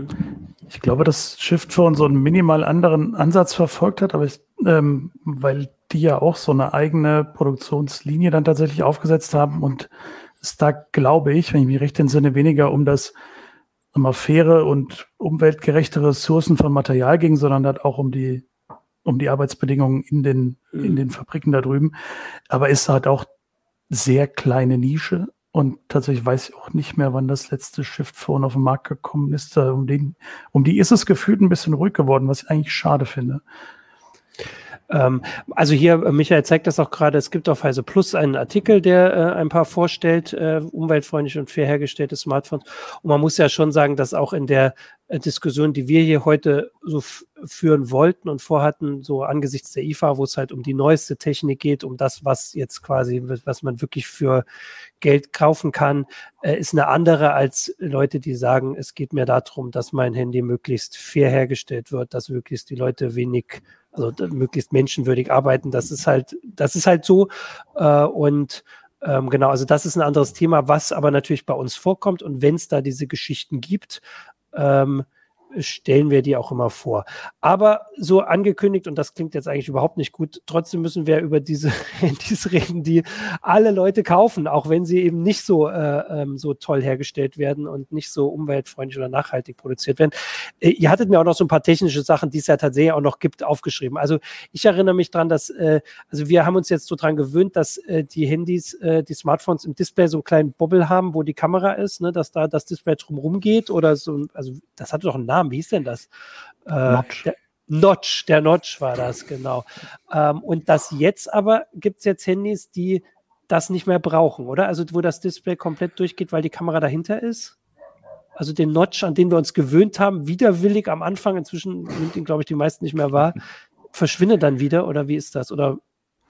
Ich glaube, dass Shiftphone so einen minimal anderen Ansatz verfolgt hat, aber ich, ähm, weil die ja auch so eine eigene Produktionslinie dann tatsächlich aufgesetzt haben und es da, glaube ich, wenn ich mich recht entsinne, weniger um das immer faire und umweltgerechte Ressourcen von Material ging, sondern halt auch um die um die Arbeitsbedingungen in den, mhm. in den Fabriken da drüben. Aber ist halt auch sehr kleine Nische. Und tatsächlich weiß ich auch nicht mehr, wann das letzte Shiftphone auf den Markt gekommen ist. Um, den, um die ist es gefühlt ein bisschen ruhig geworden, was ich eigentlich schade finde. Ähm, also hier, Michael zeigt das auch gerade, es gibt auf Heise Plus einen Artikel, der äh, ein paar vorstellt, äh, umweltfreundliche und fair hergestellte Smartphones. Und man muss ja schon sagen, dass auch in der äh, Diskussion, die wir hier heute so f- führen wollten und vorhatten, so angesichts der I F A, wo es halt um die neueste Technik geht, um das, was jetzt quasi, was man wirklich für Geld kaufen kann, äh, ist eine andere als Leute, die sagen, es geht mir darum, dass mein Handy möglichst fair hergestellt wird, dass möglichst die Leute wenig, also möglichst menschenwürdig arbeiten. Das ist halt, das ist halt so. Äh, und ähm, genau, also das ist ein anderes Thema, was aber natürlich bei uns vorkommt. Und wenn es da diese Geschichten gibt, ähm, stellen wir die auch immer vor. Aber so angekündigt, und das klingt jetzt eigentlich überhaupt nicht gut, trotzdem müssen wir über diese Handys reden, die alle Leute kaufen, auch wenn sie eben nicht so, äh, ähm, so toll hergestellt werden und nicht so umweltfreundlich oder nachhaltig produziert werden. Äh, ihr hattet mir auch noch so ein paar technische Sachen, die es ja tatsächlich auch noch gibt, aufgeschrieben. Also ich erinnere mich dran, dass, äh, also wir haben uns jetzt so dran gewöhnt, dass äh, die Handys, äh, die Smartphones im Display so einen kleinen Bobbel haben, wo die Kamera ist, ne, dass da das Display drumherum geht oder so, also das hatte doch einen Namen. Wie hieß denn das? Äh, Notch. Der Notch, der Notch war das, genau. Ähm, und das jetzt aber, gibt es jetzt Handys, die das nicht mehr brauchen, oder? Also wo das Display komplett durchgeht, weil die Kamera dahinter ist? Also den Notch, an den wir uns gewöhnt haben, widerwillig am Anfang, inzwischen nimmt ihn, glaube ich, die meisten nicht mehr wahr, verschwindet dann wieder, oder wie ist das? Oder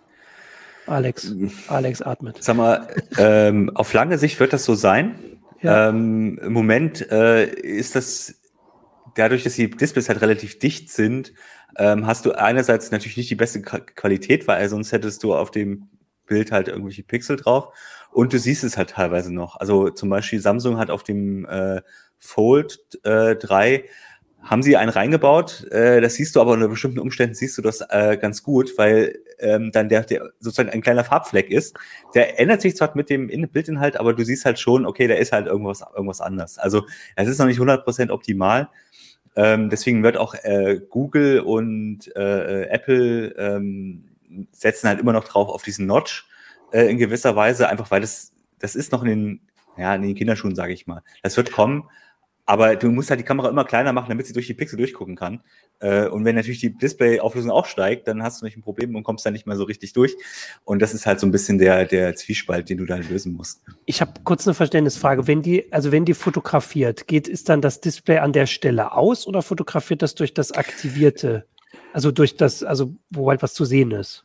Alex, Alex atmet. Sag mal, ähm, auf lange Sicht wird das so sein. Ja. Ähm, im Moment äh, ist das, dadurch, dass die Displays halt relativ dicht sind, ähm, hast du einerseits natürlich nicht die beste Qualität, weil sonst hättest du auf dem Bild halt irgendwelche Pixel drauf und du siehst es halt teilweise noch. Also zum Beispiel Samsung hat auf dem äh, Fold äh, drei haben sie einen reingebaut. Äh, das siehst du aber unter bestimmten Umständen siehst du das äh, ganz gut, weil ähm, dann der, der sozusagen ein kleiner Farbfleck ist. Der ändert sich zwar mit dem Bildinhalt, aber du siehst halt schon, okay, da ist halt irgendwas irgendwas anders. Also es ist noch nicht hundert Prozent optimal. Ähm, deswegen wird auch äh, Google und äh, Apple ähm, setzen halt immer noch drauf auf diesen Notch äh, in gewisser Weise, einfach weil das das ist noch in den ja in den Kinderschuhen, sage ich mal. Das wird kommen. Aber du musst halt die Kamera immer kleiner machen, damit sie durch die Pixel durchgucken kann. Äh, und wenn natürlich die Display-Auflösung auch steigt, dann hast du nicht ein Problem und kommst dann nicht mehr so richtig durch. Und das ist halt so ein bisschen der, der Zwiespalt, den du dann lösen musst. Ich habe kurz eine Verständnisfrage. Wenn die, also wenn die fotografiert, geht, ist dann das Display an der Stelle aus oder fotografiert das durch das aktivierte? Also durch das, also wo halt was zu sehen ist?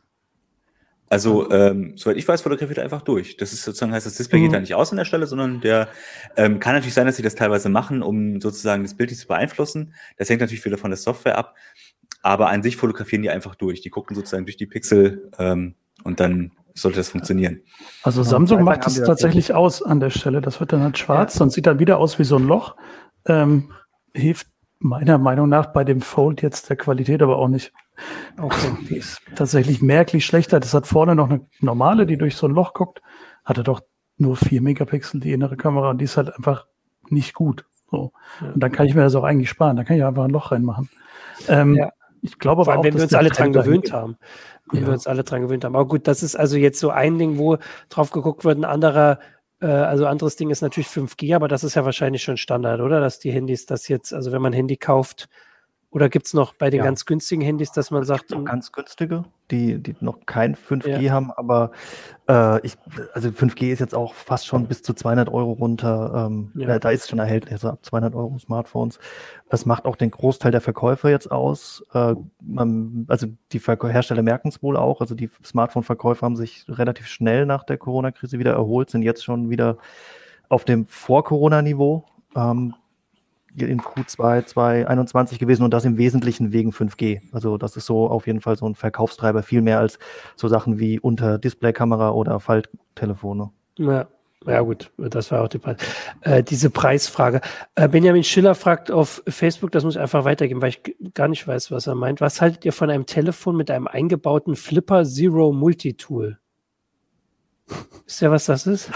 Also, ähm, soweit ich weiß, fotografiert er einfach durch. Das ist sozusagen, heißt, das Display mhm. geht da nicht aus an der Stelle, sondern der ähm, kann natürlich sein, dass sie das teilweise machen, um sozusagen das Bild nicht zu beeinflussen. Das hängt natürlich wieder von der Software ab. Aber an sich fotografieren die einfach durch. Die gucken sozusagen durch die Pixel ähm, und dann sollte das funktionieren. Also Samsung macht das tatsächlich aus an der Stelle. Das wird dann halt schwarz ja. und sieht dann wieder aus wie so ein Loch. Ähm, hilft meiner Meinung nach bei dem Fold jetzt der Qualität aber auch nicht. Okay. Die ist tatsächlich merklich schlechter. Das hat vorne noch eine normale, die durch so ein Loch guckt. Hatte doch nur vier Megapixel die innere Kamera und die ist halt einfach nicht gut. So. Ja. Und dann kann ich mir das auch eigentlich sparen. Da kann ich einfach ein Loch reinmachen. Ähm, ja. Ich glaube aber allem, auch, wenn wir uns alle dran gewöhnt haben. Wenn ja. wir uns alle dran gewöhnt haben. Aber gut, das ist also jetzt so ein Ding, wo drauf geguckt wird. Ein anderer, äh, also anderes Ding ist natürlich fünf G, aber das ist ja wahrscheinlich schon Standard, oder? Dass die Handys das jetzt, also wenn man ein Handy kauft, oder gibt es noch bei den ja. ganz günstigen Handys, dass man sagt... Noch ganz günstige, die, die noch kein fünf G ja. haben, aber äh, ich, also fünf G ist jetzt auch fast schon bis zu zweihundert Euro runter. Ähm, ja. Da ist es schon erhältlich, also ab zweihundert Euro Smartphones. Das macht auch den Großteil der Verkäufer jetzt aus. Äh, man, also die Verkäu- Hersteller merken es wohl auch. Also die Smartphone-Verkäufer haben sich relativ schnell nach der Corona-Krise wieder erholt, sind jetzt schon wieder auf dem Vor-Corona-Niveau. Ähm, in Q zwei zweitausendeinundzwanzig gewesen und das im Wesentlichen wegen fünf G. Also das ist so auf jeden Fall so ein Verkaufstreiber, viel mehr als so Sachen wie Unter-Display-Kamera oder Falttelefone. Ja, ja gut, das war auch die Preis. Äh, diese Preisfrage. Äh, Benjamin Schiller fragt auf Facebook, das muss ich einfach weitergeben, weil ich gar nicht weiß, was er meint. Was haltet ihr von einem Telefon mit einem eingebauten Flipper Zero Multitool? Wisst ihr, was das ist?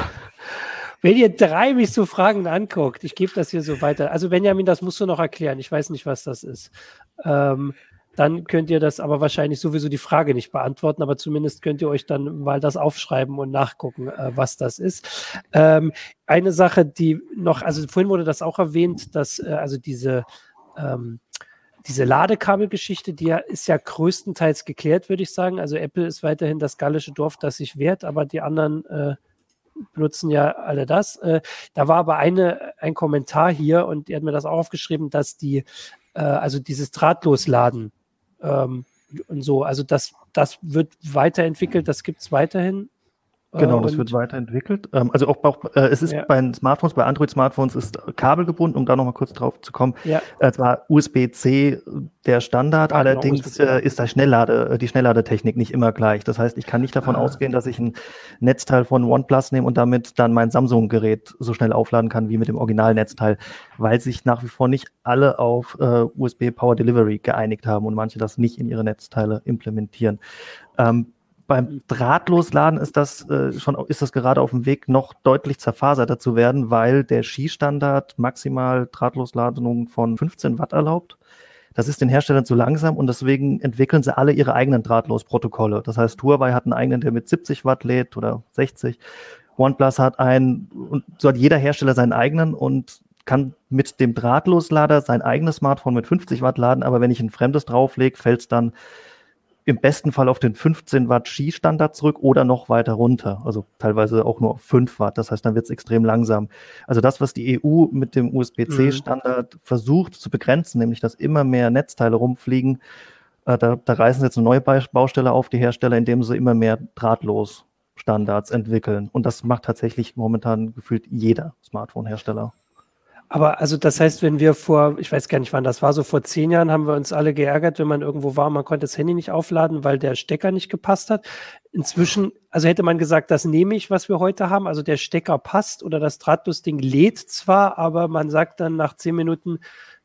Wenn ihr drei mich so fragend anguckt, ich gebe das hier so weiter. Also Benjamin, das musst du noch erklären. Ich weiß nicht, was das ist. Ähm, dann könnt ihr das aber wahrscheinlich sowieso die Frage nicht beantworten, aber zumindest könnt ihr euch dann mal das aufschreiben und nachgucken, äh, was das ist. Ähm, eine Sache, die noch, also vorhin wurde das auch erwähnt, dass äh, also diese ähm, diese Ladekabelgeschichte, die ja, ist ja größtenteils geklärt, würde ich sagen. Also Apple ist weiterhin das gallische Dorf, das sich wehrt, aber die anderen äh, benutzen ja alle das. Äh, da war aber eine, ein Kommentar hier und die hat mir das auch aufgeschrieben, dass die, äh, also dieses Drahtlosladen ähm, und so, also das, das wird weiterentwickelt, das gibt es weiterhin. Genau, das wird weiterentwickelt. Ähm, also auch, auch äh, es ist ja. bei den Smartphones, bei Android-Smartphones ist kabelgebunden, um da nochmal kurz drauf zu kommen. Ja. Äh, zwar U S B C der Standard, ah, allerdings genau, äh, ist da Schnelllade, die Schnellladetechnik nicht immer gleich. Das heißt, ich kann nicht davon ah. ausgehen, dass ich ein Netzteil von OnePlus nehme und damit dann mein Samsung-Gerät so schnell aufladen kann wie mit dem Originalnetzteil, weil sich nach wie vor nicht alle auf äh, U S B Power Delivery geeinigt haben und manche das nicht in ihre Netzteile implementieren. Ähm, Beim Drahtlosladen ist das äh, schon ist das gerade auf dem Weg, noch deutlich zerfaserter zu werden, weil der Qi-Standard maximal Drahtlosladungen von fünfzehn Watt erlaubt. Das ist den Herstellern zu langsam und deswegen entwickeln sie alle ihre eigenen Drahtlosprotokolle. Das heißt, Huawei hat einen eigenen, der mit siebzig Watt lädt oder sechzig. OnePlus hat einen und so hat jeder Hersteller seinen eigenen und kann mit dem Drahtloslader sein eigenes Smartphone mit fünfzig Watt laden, aber wenn ich ein fremdes drauflege, fällt es dann im besten Fall auf den fünfzehn Watt Qi-Standard zurück oder noch weiter runter, also teilweise auch nur auf fünf Watt, das heißt, dann wird es extrem langsam. Also das, was die E U mit dem U S B C-Standard mhm. versucht zu begrenzen, nämlich dass immer mehr Netzteile rumfliegen, äh, da, da reißen sie jetzt eine neue Baustelle auf, die Hersteller, indem sie immer mehr Drahtlos-Standards entwickeln und das macht tatsächlich momentan gefühlt jeder Smartphone-Hersteller. Aber also das heißt, wenn wir vor, ich weiß gar nicht wann das war, so vor zehn Jahren haben wir uns alle geärgert, wenn man irgendwo war, man konnte das Handy nicht aufladen, weil der Stecker nicht gepasst hat. Inzwischen, also hätte man gesagt, das nehme ich, was wir heute haben, also der Stecker passt oder das Drahtlosding lädt zwar, aber man sagt dann nach zehn Minuten,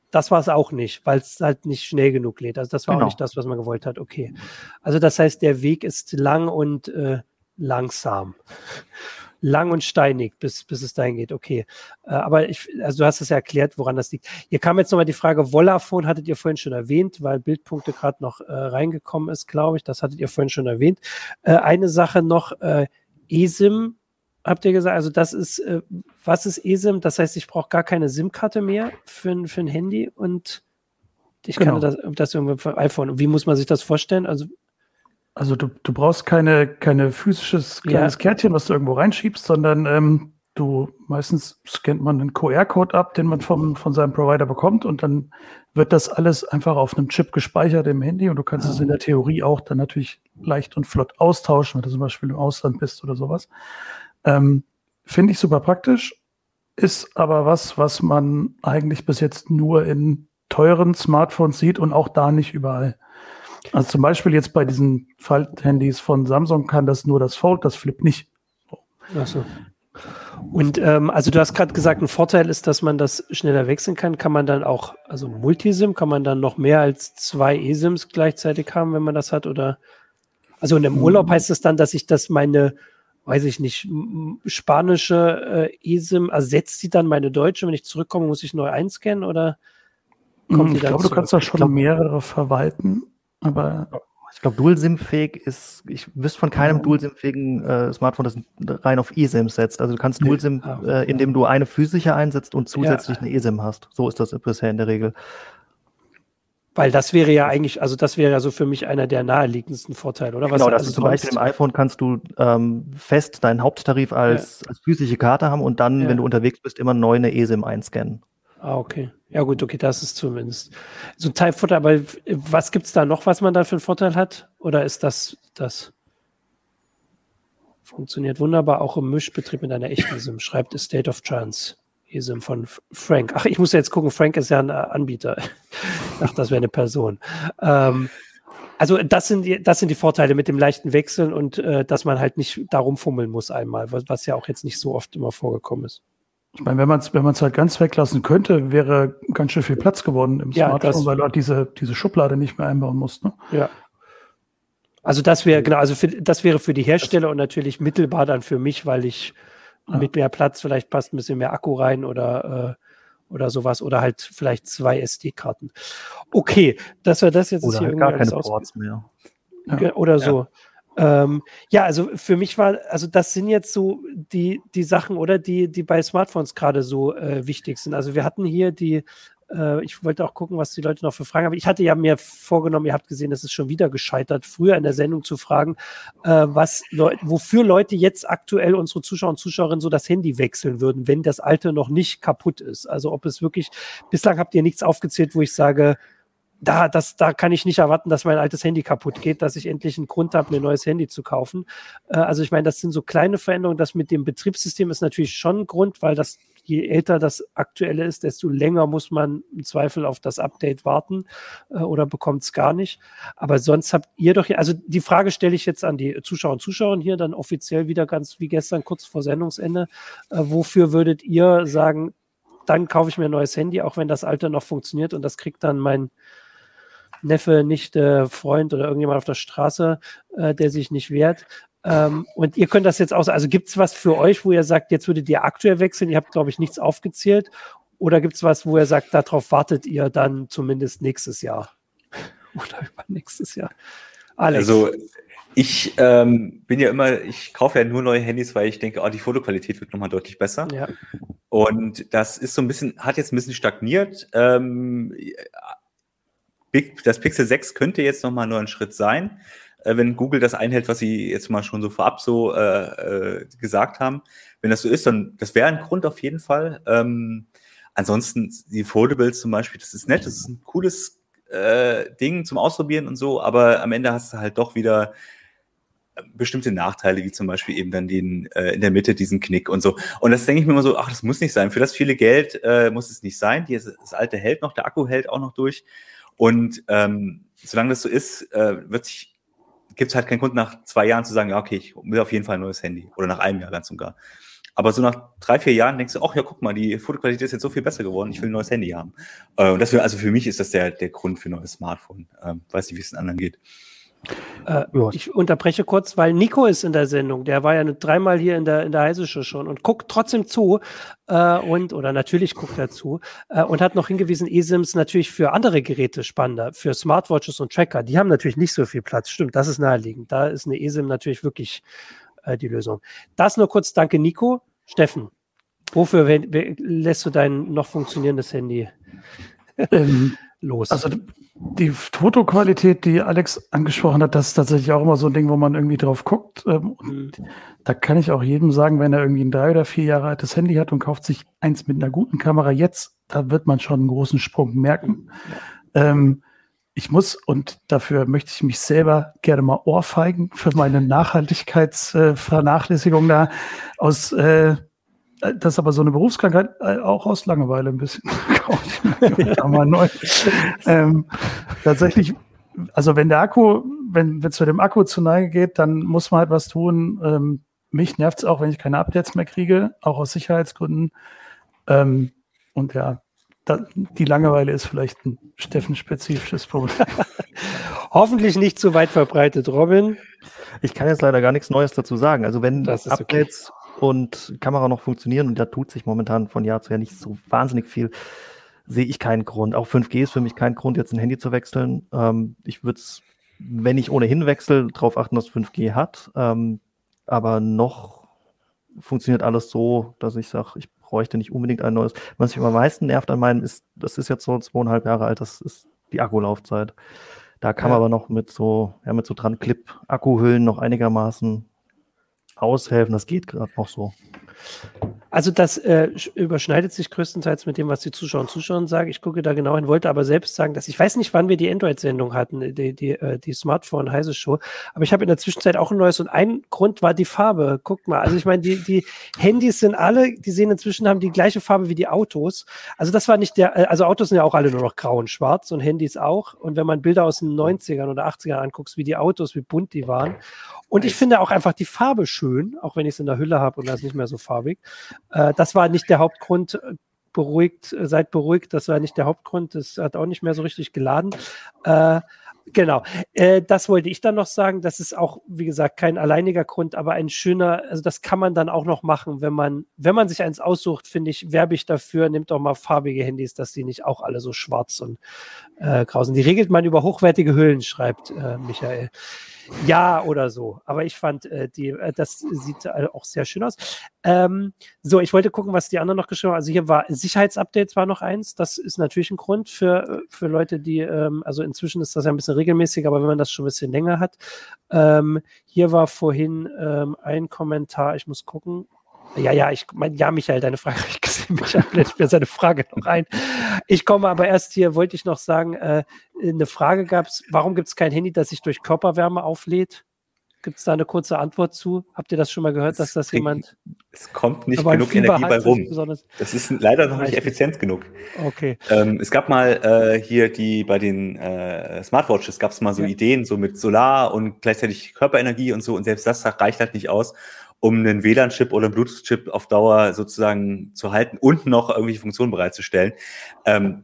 das war es auch nicht, weil es halt nicht schnell genug lädt. Also das war Genau. auch nicht das, was man gewollt hat. Okay. Also das heißt, der Weg ist lang und äh, langsam. Lang und steinig, bis, bis es dahin geht. Okay. Äh, aber ich, also du hast es ja erklärt, woran das liegt. Hier kam jetzt nochmal die Frage, Vodafone hattet ihr vorhin schon erwähnt, weil Bildpunkte gerade noch äh, reingekommen ist, glaube ich. Das hattet ihr vorhin schon erwähnt. Äh, eine Sache noch, äh, eSIM, habt ihr gesagt, also das ist, äh, was ist eSIM? Das heißt, ich brauche gar keine SIM-Karte mehr für, für ein Handy und ich Genau. kann das, das irgendwie für iPhone. Wie muss man sich das vorstellen? Also Also du, du brauchst keine, keine physisches kleines Ja. Kärtchen, was du irgendwo reinschiebst, sondern ähm, du meistens scannt man einen Q R-Code ab, den man vom, von seinem Provider bekommt und dann wird das alles einfach auf einem Chip gespeichert im Handy und du kannst es in der Theorie auch dann natürlich leicht und flott austauschen, wenn du zum Beispiel im Ausland bist oder sowas. Ähm, Finde ich super praktisch, ist aber was, was man eigentlich bis jetzt nur in teuren Smartphones sieht und auch da nicht überall. Also zum Beispiel jetzt bei diesen Fold-Handys von Samsung kann das nur das Fold, das Flip nicht. Ach so. Und ähm, also du hast gerade gesagt, ein Vorteil ist, dass man das schneller wechseln kann. Kann man dann auch, also Multisim, kann man dann noch mehr als zwei eSIMs gleichzeitig haben, wenn man das hat? Oder also und im Urlaub heißt es dann, dass ich das meine, weiß ich nicht, m- spanische äh, eSIM ersetzt die dann meine deutsche? Wenn ich zurückkomme, muss ich neu einscannen oder kommt die Ich dann glaube, du zurück? kannst da schon glaub- mehrere verwalten, aber Ich glaube, Dual-SIM-fähig ist, ich wüsste von keinem Dual-SIM-fähigen äh, Smartphone, das rein auf eSIM setzt. Also du kannst Nee. Dual-SIM, Ah. äh, indem du eine physische einsetzt und zusätzlich eine eSIM hast. So ist das bisher in der Regel. Weil das wäre ja eigentlich, also das wäre ja so für mich einer der naheliegendsten Vorteile, oder? Was, Genau, dass also du zum Beispiel im iPhone kannst du ähm, fest deinen Haupttarif als, als physische Karte haben und dann, Ja. wenn du unterwegs bist, immer neu eine eSIM einscannen. Ah, okay. Ja gut, okay, das ist zumindest so ein Teilvorteil. Aber was gibt es da noch, was man da für einen Vorteil hat? Oder ist das das? Funktioniert wunderbar, auch im Mischbetrieb mit einer echten SIM. Schreibt A State of Trance. eSIM von Frank. Ach, ich muss ja jetzt gucken, Frank ist ja ein äh, Anbieter. Ich dachte, das wäre eine Person. Ähm, also das sind, die, das sind die Vorteile mit dem leichten Wechseln und äh, dass man halt nicht darum fummeln muss einmal, was, was ja auch jetzt nicht so oft immer vorgekommen ist. ich meine, wenn man es wenn man's halt ganz weglassen könnte, wäre ganz schön viel Platz geworden im Ja, Smartphone, das- weil du halt diese, diese Schublade nicht mehr einbauen musst. Ne? Ja. Also das wäre, genau, also für, das wäre für die Hersteller und natürlich mittelbar dann für mich, weil ich Ja. mit mehr Platz, vielleicht passt ein bisschen mehr Akku rein oder, äh, oder sowas oder halt vielleicht zwei S D-Karten. Okay, dass wir das jetzt Oder hier halt gar irgendwie keine alles aus- Ports mehr. Ja. oder so. Ähm, ja, also für mich war, also das sind jetzt so die, die Sachen, oder die, die bei Smartphones gerade so äh, wichtig sind. Also wir hatten hier die, äh, ich wollte auch gucken, was die Leute noch für Fragen haben. Ich hatte ja mir vorgenommen, ihr habt gesehen, das ist schon wieder gescheitert, früher in der Sendung zu fragen, äh, was Leu- wofür Leute jetzt aktuell unsere Zuschauer und Zuschauerinnen so das Handy wechseln würden, wenn das alte noch nicht kaputt ist. Also ob es wirklich, bislang habt ihr nichts aufgezählt, wo ich sage, da, das, da kann ich nicht erwarten, dass mein altes Handy kaputt geht, dass ich endlich einen Grund habe, mir ein neues Handy zu kaufen. Äh, also ich meine, das sind so kleine Veränderungen. Das mit dem Betriebssystem ist natürlich schon ein Grund, weil das, je älter das aktuelle ist, desto länger muss man im Zweifel auf das Update warten äh, oder bekommt es gar nicht. Aber sonst habt ihr doch hier, also die Frage stelle ich jetzt an die Zuschauer und Zuschauerinnen hier, dann offiziell wieder ganz wie gestern, kurz vor Sendungsende. Äh, wofür würdet ihr sagen, dann kaufe ich mir ein neues Handy, auch wenn das alte noch funktioniert und das kriegt dann mein Neffe, Nichte, Freund oder irgendjemand auf der Straße, äh, der sich nicht wehrt. Ähm, und ihr könnt das jetzt aus, also gibt es was für euch, wo ihr sagt, jetzt würdet ihr aktuell wechseln, ihr habt, glaube ich, nichts aufgezählt, oder gibt es was, wo ihr sagt, darauf wartet ihr dann zumindest nächstes Jahr? Oder übernächstes Jahr? Alex. Also ich ähm, bin ja immer, ich kaufe ja nur neue Handys, weil ich denke, oh, die Fotoqualität wird nochmal deutlich besser. Ja. Und das ist so ein bisschen, hat jetzt ein bisschen stagniert. Ähm, Big, das Pixel sechs könnte jetzt nochmal nur ein Schritt sein, äh, wenn Google das einhält, was sie jetzt mal schon so vorab so äh, äh, gesagt haben. Wenn das so ist, dann das wäre ein Grund auf jeden Fall. Ähm, ansonsten die Foldables zum Beispiel, das ist nett, das ist ein cooles äh, Ding zum Ausprobieren und so, aber am Ende hast du halt doch wieder bestimmte Nachteile, wie zum Beispiel eben dann den äh, in der Mitte diesen Knick und so. Und das denke ich mir immer so, ach, das muss nicht sein. Für das viele Geld äh, muss es nicht sein. Die, das alte hält noch, der Akku hält auch noch durch. Und ähm, solange das so ist, äh, wird sich, gibt es halt keinen Grund nach zwei Jahren zu sagen, ja, okay, ich will auf jeden Fall ein neues Handy. Oder nach einem Jahr ganz und gar. aber so nach drei, vier Jahren denkst du, ach ja, guck mal, die Fotoqualität ist jetzt so viel besser geworden, ich will ein neues Handy haben. Äh, und das wär, also für mich ist das der, der Grund für ein neues Smartphone. Ähm, weiß nicht, wie es den anderen geht. Äh, ich unterbreche kurz, weil Nico ist in der Sendung. Der war ja dreimal hier in der, in der Heise Show schon und guckt trotzdem zu. Äh, und, oder natürlich guckt er zu. Äh, und hat noch hingewiesen, eSIMs natürlich für andere Geräte spannender, für Smartwatches und Tracker. Die haben natürlich nicht so viel Platz. Stimmt, das ist naheliegend. Da ist eine eSIM natürlich wirklich äh, die Lösung. Das nur kurz, danke Nico. Steffen, wofür wenn, wenn, lässt du dein noch funktionierendes Handy ähm, los? Also die Fotoqualität, die Alex angesprochen hat, das ist tatsächlich auch immer so ein Ding, wo man irgendwie drauf guckt. Ähm, und mhm. da kann ich auch jedem sagen, wenn er irgendwie ein drei oder vier Jahre altes Handy hat und kauft sich eins mit einer guten Kamera jetzt, da wird man schon einen großen Sprung merken. Ja. Ähm, ich muss, und dafür möchte ich mich selber gerne mal ohrfeigen, für meine Nachhaltigkeitsvernachlässigung äh, da aus äh, das ist aber so eine Berufskrankheit, äh, auch aus Langeweile ein bisschen. da mal neu. ähm, tatsächlich, also wenn der Akku, wenn es mit dem Akku zu Neige geht, dann muss man halt was tun. Ähm, mich nervt es auch, wenn ich keine Updates mehr kriege, auch aus Sicherheitsgründen. Ähm, und ja, da, die Langeweile ist vielleicht ein Steffen-spezifisches Problem. Hoffentlich nicht zu weit verbreitet, Robin. Ich kann jetzt leider gar nichts Neues dazu sagen. Also wenn das Updates okay. und Kamera noch funktionieren, und da tut sich momentan von Jahr zu Jahr nicht so wahnsinnig viel, sehe ich keinen Grund. Auch fünf G ist für mich kein Grund, jetzt ein Handy zu wechseln. Ähm, ich würde es, wenn ich ohnehin wechsle, darauf achten, dass fünf G hat. Ähm, aber noch funktioniert alles so, dass ich sage, ich bräuchte nicht unbedingt ein neues. Was mich am meisten nervt an meinem ist, das ist jetzt so zweieinhalb Jahre alt, das ist die Akkulaufzeit. Da kann man ja. aber noch mit so, ja, mit so dran Clip-Akkuhüllen noch einigermaßen aushelfen. Das geht gerade noch so. Also das äh, überschneidet sich größtenteils mit dem, was die Zuschauer und Zuschauer sagen. Ich gucke da genau hin, wollte aber selbst sagen, dass ich weiß nicht, wann wir die Android-Sendung hatten, die, die, die Smartphone-Heise-Show, aber ich habe in der Zwischenzeit auch ein neues und ein Grund war die Farbe. Guckt mal, also ich meine, die, die Handys sind alle, die sehen inzwischen, haben die gleiche Farbe wie die Autos. Also das war nicht der, also Autos sind ja auch alle nur noch grau und schwarz und Handys auch. Und wenn man Bilder aus den neunzigern oder achtzigern anguckt, wie die Autos, wie bunt die waren. Und ich finde auch einfach die Farbe schön, auch wenn ich es in der Hülle habe und das ist nicht mehr so farbig. Äh, das war nicht der Hauptgrund. Beruhigt, seid beruhigt, das war nicht der Hauptgrund. Das hat auch nicht mehr so richtig geladen. Äh, genau. Äh, das wollte ich dann noch sagen. Das ist auch, wie gesagt, kein alleiniger Grund, aber ein schöner, also das kann man dann auch noch machen, wenn man, wenn man sich eins aussucht, finde ich, werbe ich dafür, nehmt doch mal farbige Handys, dass die nicht auch alle so schwarz und äh, grau sind. Die regelt man über hochwertige Hüllen, schreibt äh, Michael. Ja, oder so. Aber ich fand, äh, die, äh, das sieht äh, auch sehr schön aus. Ähm, so, ich wollte gucken, was die anderen noch geschrieben haben. Also hier war Sicherheitsupdates war noch eins. Das ist natürlich ein Grund für, für Leute, die, ähm, also inzwischen ist das ja ein bisschen regelmäßig, aber wenn man das schon ein bisschen länger hat. Ähm, hier war vorhin ähm, ein Kommentar, ich muss gucken. Ja, ja, ich mein, ja, Michael, deine Frage habe ich gesehen. Michael blendet mir seine Frage noch ein. Ich komme aber erst hier, wollte ich noch sagen, äh, eine Frage gab es, warum gibt es kein Handy, das sich durch Körperwärme auflädt? Gibt es da eine kurze Antwort zu? Habt ihr das schon mal gehört, es dass das krieg, jemand... Es kommt nicht genug Energie bei rum. Das ist leider noch nicht effizient genug. Okay. Ähm, es gab mal äh, hier die, bei den äh, Smartwatches gab es mal so ja. Ideen, so mit Solar und gleichzeitig Körperenergie und so, und selbst das reicht halt nicht aus, um einen W L A N-Chip oder einen Bluetooth-Chip auf Dauer sozusagen zu halten und noch irgendwelche Funktionen bereitzustellen. Ähm,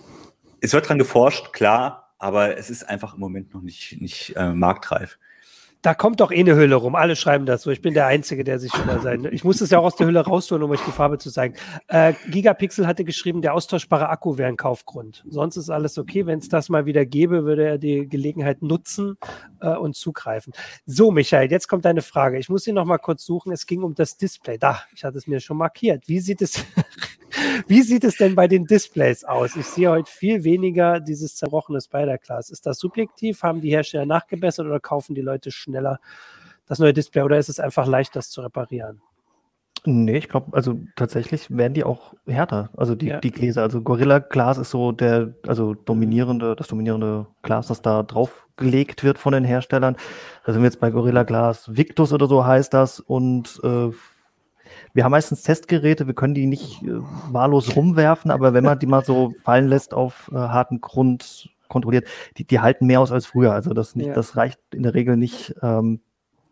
es wird dran geforscht, klar, aber es ist einfach im Moment noch nicht, nicht äh, marktreif. Da kommt doch eh eine Hülle rum. Alle schreiben das so. Ich bin der Einzige, der sich über sein... Ich muss es ja auch aus der Hülle rausholen, um euch die Farbe zu zeigen. Äh, Gigapixel hatte geschrieben, der austauschbare Akku wäre ein Kaufgrund. Sonst ist alles okay. Wenn es das mal wieder gäbe, würde er die Gelegenheit nutzen äh, und zugreifen. So, Michael, jetzt kommt deine Frage. Ich muss sie noch mal kurz suchen. Es ging um das Display. Da, ich hatte es mir schon markiert. Wie sieht es... Wie sieht es denn bei den Displays aus? Ich sehe heute viel weniger dieses zerbrochene Spider-Glas. Ist das subjektiv? Haben die Hersteller nachgebessert oder kaufen die Leute schneller das neue Display oder ist es einfach leicht, das zu reparieren? Nee, ich glaube, also tatsächlich werden die auch härter, also die, ja. die Gläser. Also Gorilla Glas ist so der, also dominierende, das dominierende Glas, das da drauf gelegt wird von den Herstellern. Da sind wir jetzt bei Gorilla Glas Victus oder so heißt das und äh, wir haben meistens Testgeräte, wir können die nicht äh, wahllos rumwerfen, aber wenn man die mal so fallen lässt auf äh, harten Grund kontrolliert, die, die halten mehr aus als früher. Also das, nicht, ja. das reicht in der Regel nicht, ähm,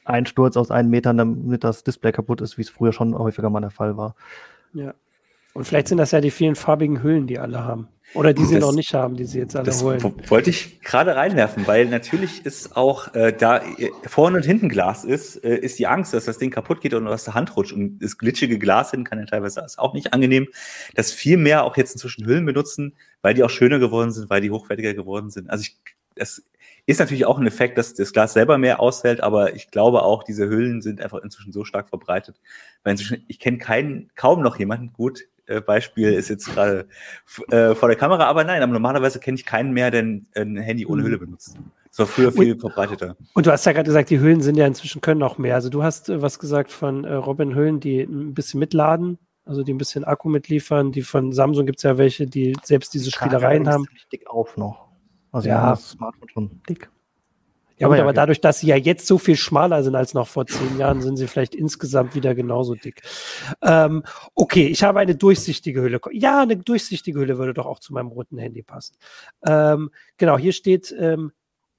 Einsturz aus einem Meter, damit das Display kaputt ist, wie es früher schon häufiger mal der Fall war. Ja. Und vielleicht sind das ja die vielen farbigen Hüllen, die alle haben. Oder die sie das, noch nicht haben, die sie jetzt alle das holen. Das wollte ich gerade reinwerfen, weil natürlich ist auch, äh, da vorne und hinten Glas ist, äh, ist die Angst, dass das Ding kaputt geht und aus der Hand rutscht. Und das glitschige Glas hin kann ja teilweise ist auch nicht angenehm. Dass viel mehr auch jetzt inzwischen Hüllen benutzen, weil die auch schöner geworden sind, weil die hochwertiger geworden sind. Also ich, das ist natürlich auch ein Effekt, dass das Glas selber mehr aushält, aber ich glaube auch, diese Hüllen sind einfach inzwischen so stark verbreitet. Weil inzwischen, ich kenne keinen, kaum noch jemanden, gut, äh, Beispiel ist jetzt gerade äh, vor der Kamera, aber nein, aber normalerweise kenne ich keinen mehr, der ein, ein Handy ohne Hülle benutzt. Das war früher viel und, verbreiteter. Und du hast ja gerade gesagt, die Hüllen sind ja inzwischen können noch mehr. Also du hast äh, was gesagt von äh, Robin Hüllen, die ein bisschen mitladen, also die ein bisschen Akku mitliefern. Die von Samsung gibt es ja welche, die selbst diese Spielereien haben. Dick auf noch. Also ja, das Smartphone schon dick. Ja, aber, gut, ja, aber dadurch, dass sie ja jetzt so viel schmaler sind als noch vor zehn Jahren, sind sie vielleicht insgesamt wieder genauso dick. Ähm, okay, ich habe eine durchsichtige Hülle. Ja, eine durchsichtige Hülle würde doch auch zu meinem roten Handy passen. Ähm, genau, hier steht, ähm,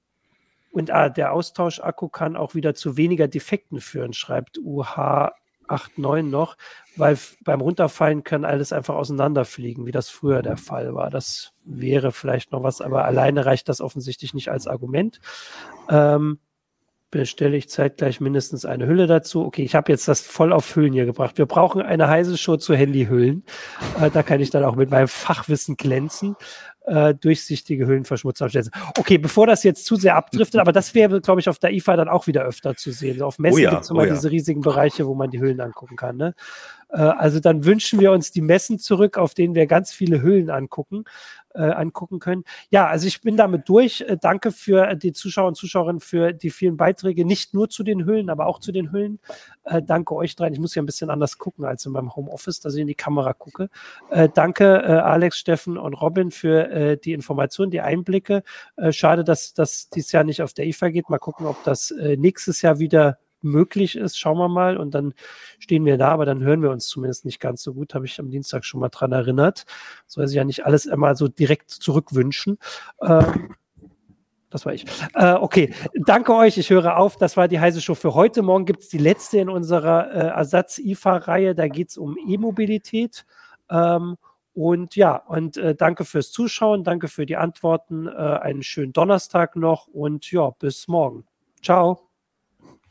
und ah, der Austauschakku kann auch wieder zu weniger Defekten führen, schreibt U H neunundachtzig noch, weil f- beim Runterfallen kann alles einfach auseinanderfliegen, wie das früher der Fall war. Das wäre vielleicht noch was, aber alleine reicht das offensichtlich nicht als Argument. Ähm, bestelle ich zeitgleich mindestens eine Hülle dazu. Okay, ich habe jetzt das voll auf Hüllen hier gebracht. Wir brauchen eine heiße Show zu Handyhüllen. Äh, da kann ich dann auch mit meinem Fachwissen glänzen. Äh, durchsichtige Hüllenverschmutzer aufsetzen. Okay, bevor das jetzt zu sehr abdriftet, aber das wäre, glaube ich, auf der I F A dann auch wieder öfter zu sehen. So auf Messen Oh ja, gibt es immer oh ja. diese riesigen Bereiche, wo man die Hüllen angucken kann. Ne? Äh, also dann wünschen wir uns die Messen zurück, auf denen wir ganz viele Hüllen angucken, äh, angucken können. Ja, also ich bin damit durch. Äh, danke für die Zuschauer und Zuschauerinnen für die vielen Beiträge, nicht nur zu den Hüllen, aber auch zu den Hüllen. Äh, danke euch dreien. Ich muss ja ein bisschen anders gucken als in meinem Homeoffice, dass ich in die Kamera gucke. Äh, danke äh, Alex, Steffen und Robin für äh, die Informationen, die Einblicke. Äh, schade, dass das dieses Jahr nicht auf der I F A geht. Mal gucken, ob das äh, nächstes Jahr wieder möglich ist. Schauen wir mal. Und dann stehen wir da, aber dann hören wir uns zumindest nicht ganz so gut. Habe ich am Dienstag schon mal dran erinnert. Soll sich ja nicht alles immer so direkt zurückwünschen. Ähm, Das war ich. Äh, okay, danke euch. Ich höre auf. Das war die heiße Show für heute. Morgen gibt es die letzte in unserer äh, Ersatz-I F A-Reihe. Da geht es um E-Mobilität. Ähm, und ja, und äh, danke fürs Zuschauen. Danke für die Antworten. Äh, einen schönen Donnerstag noch und ja, bis morgen. Ciao.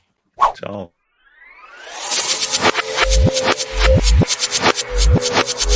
Ciao.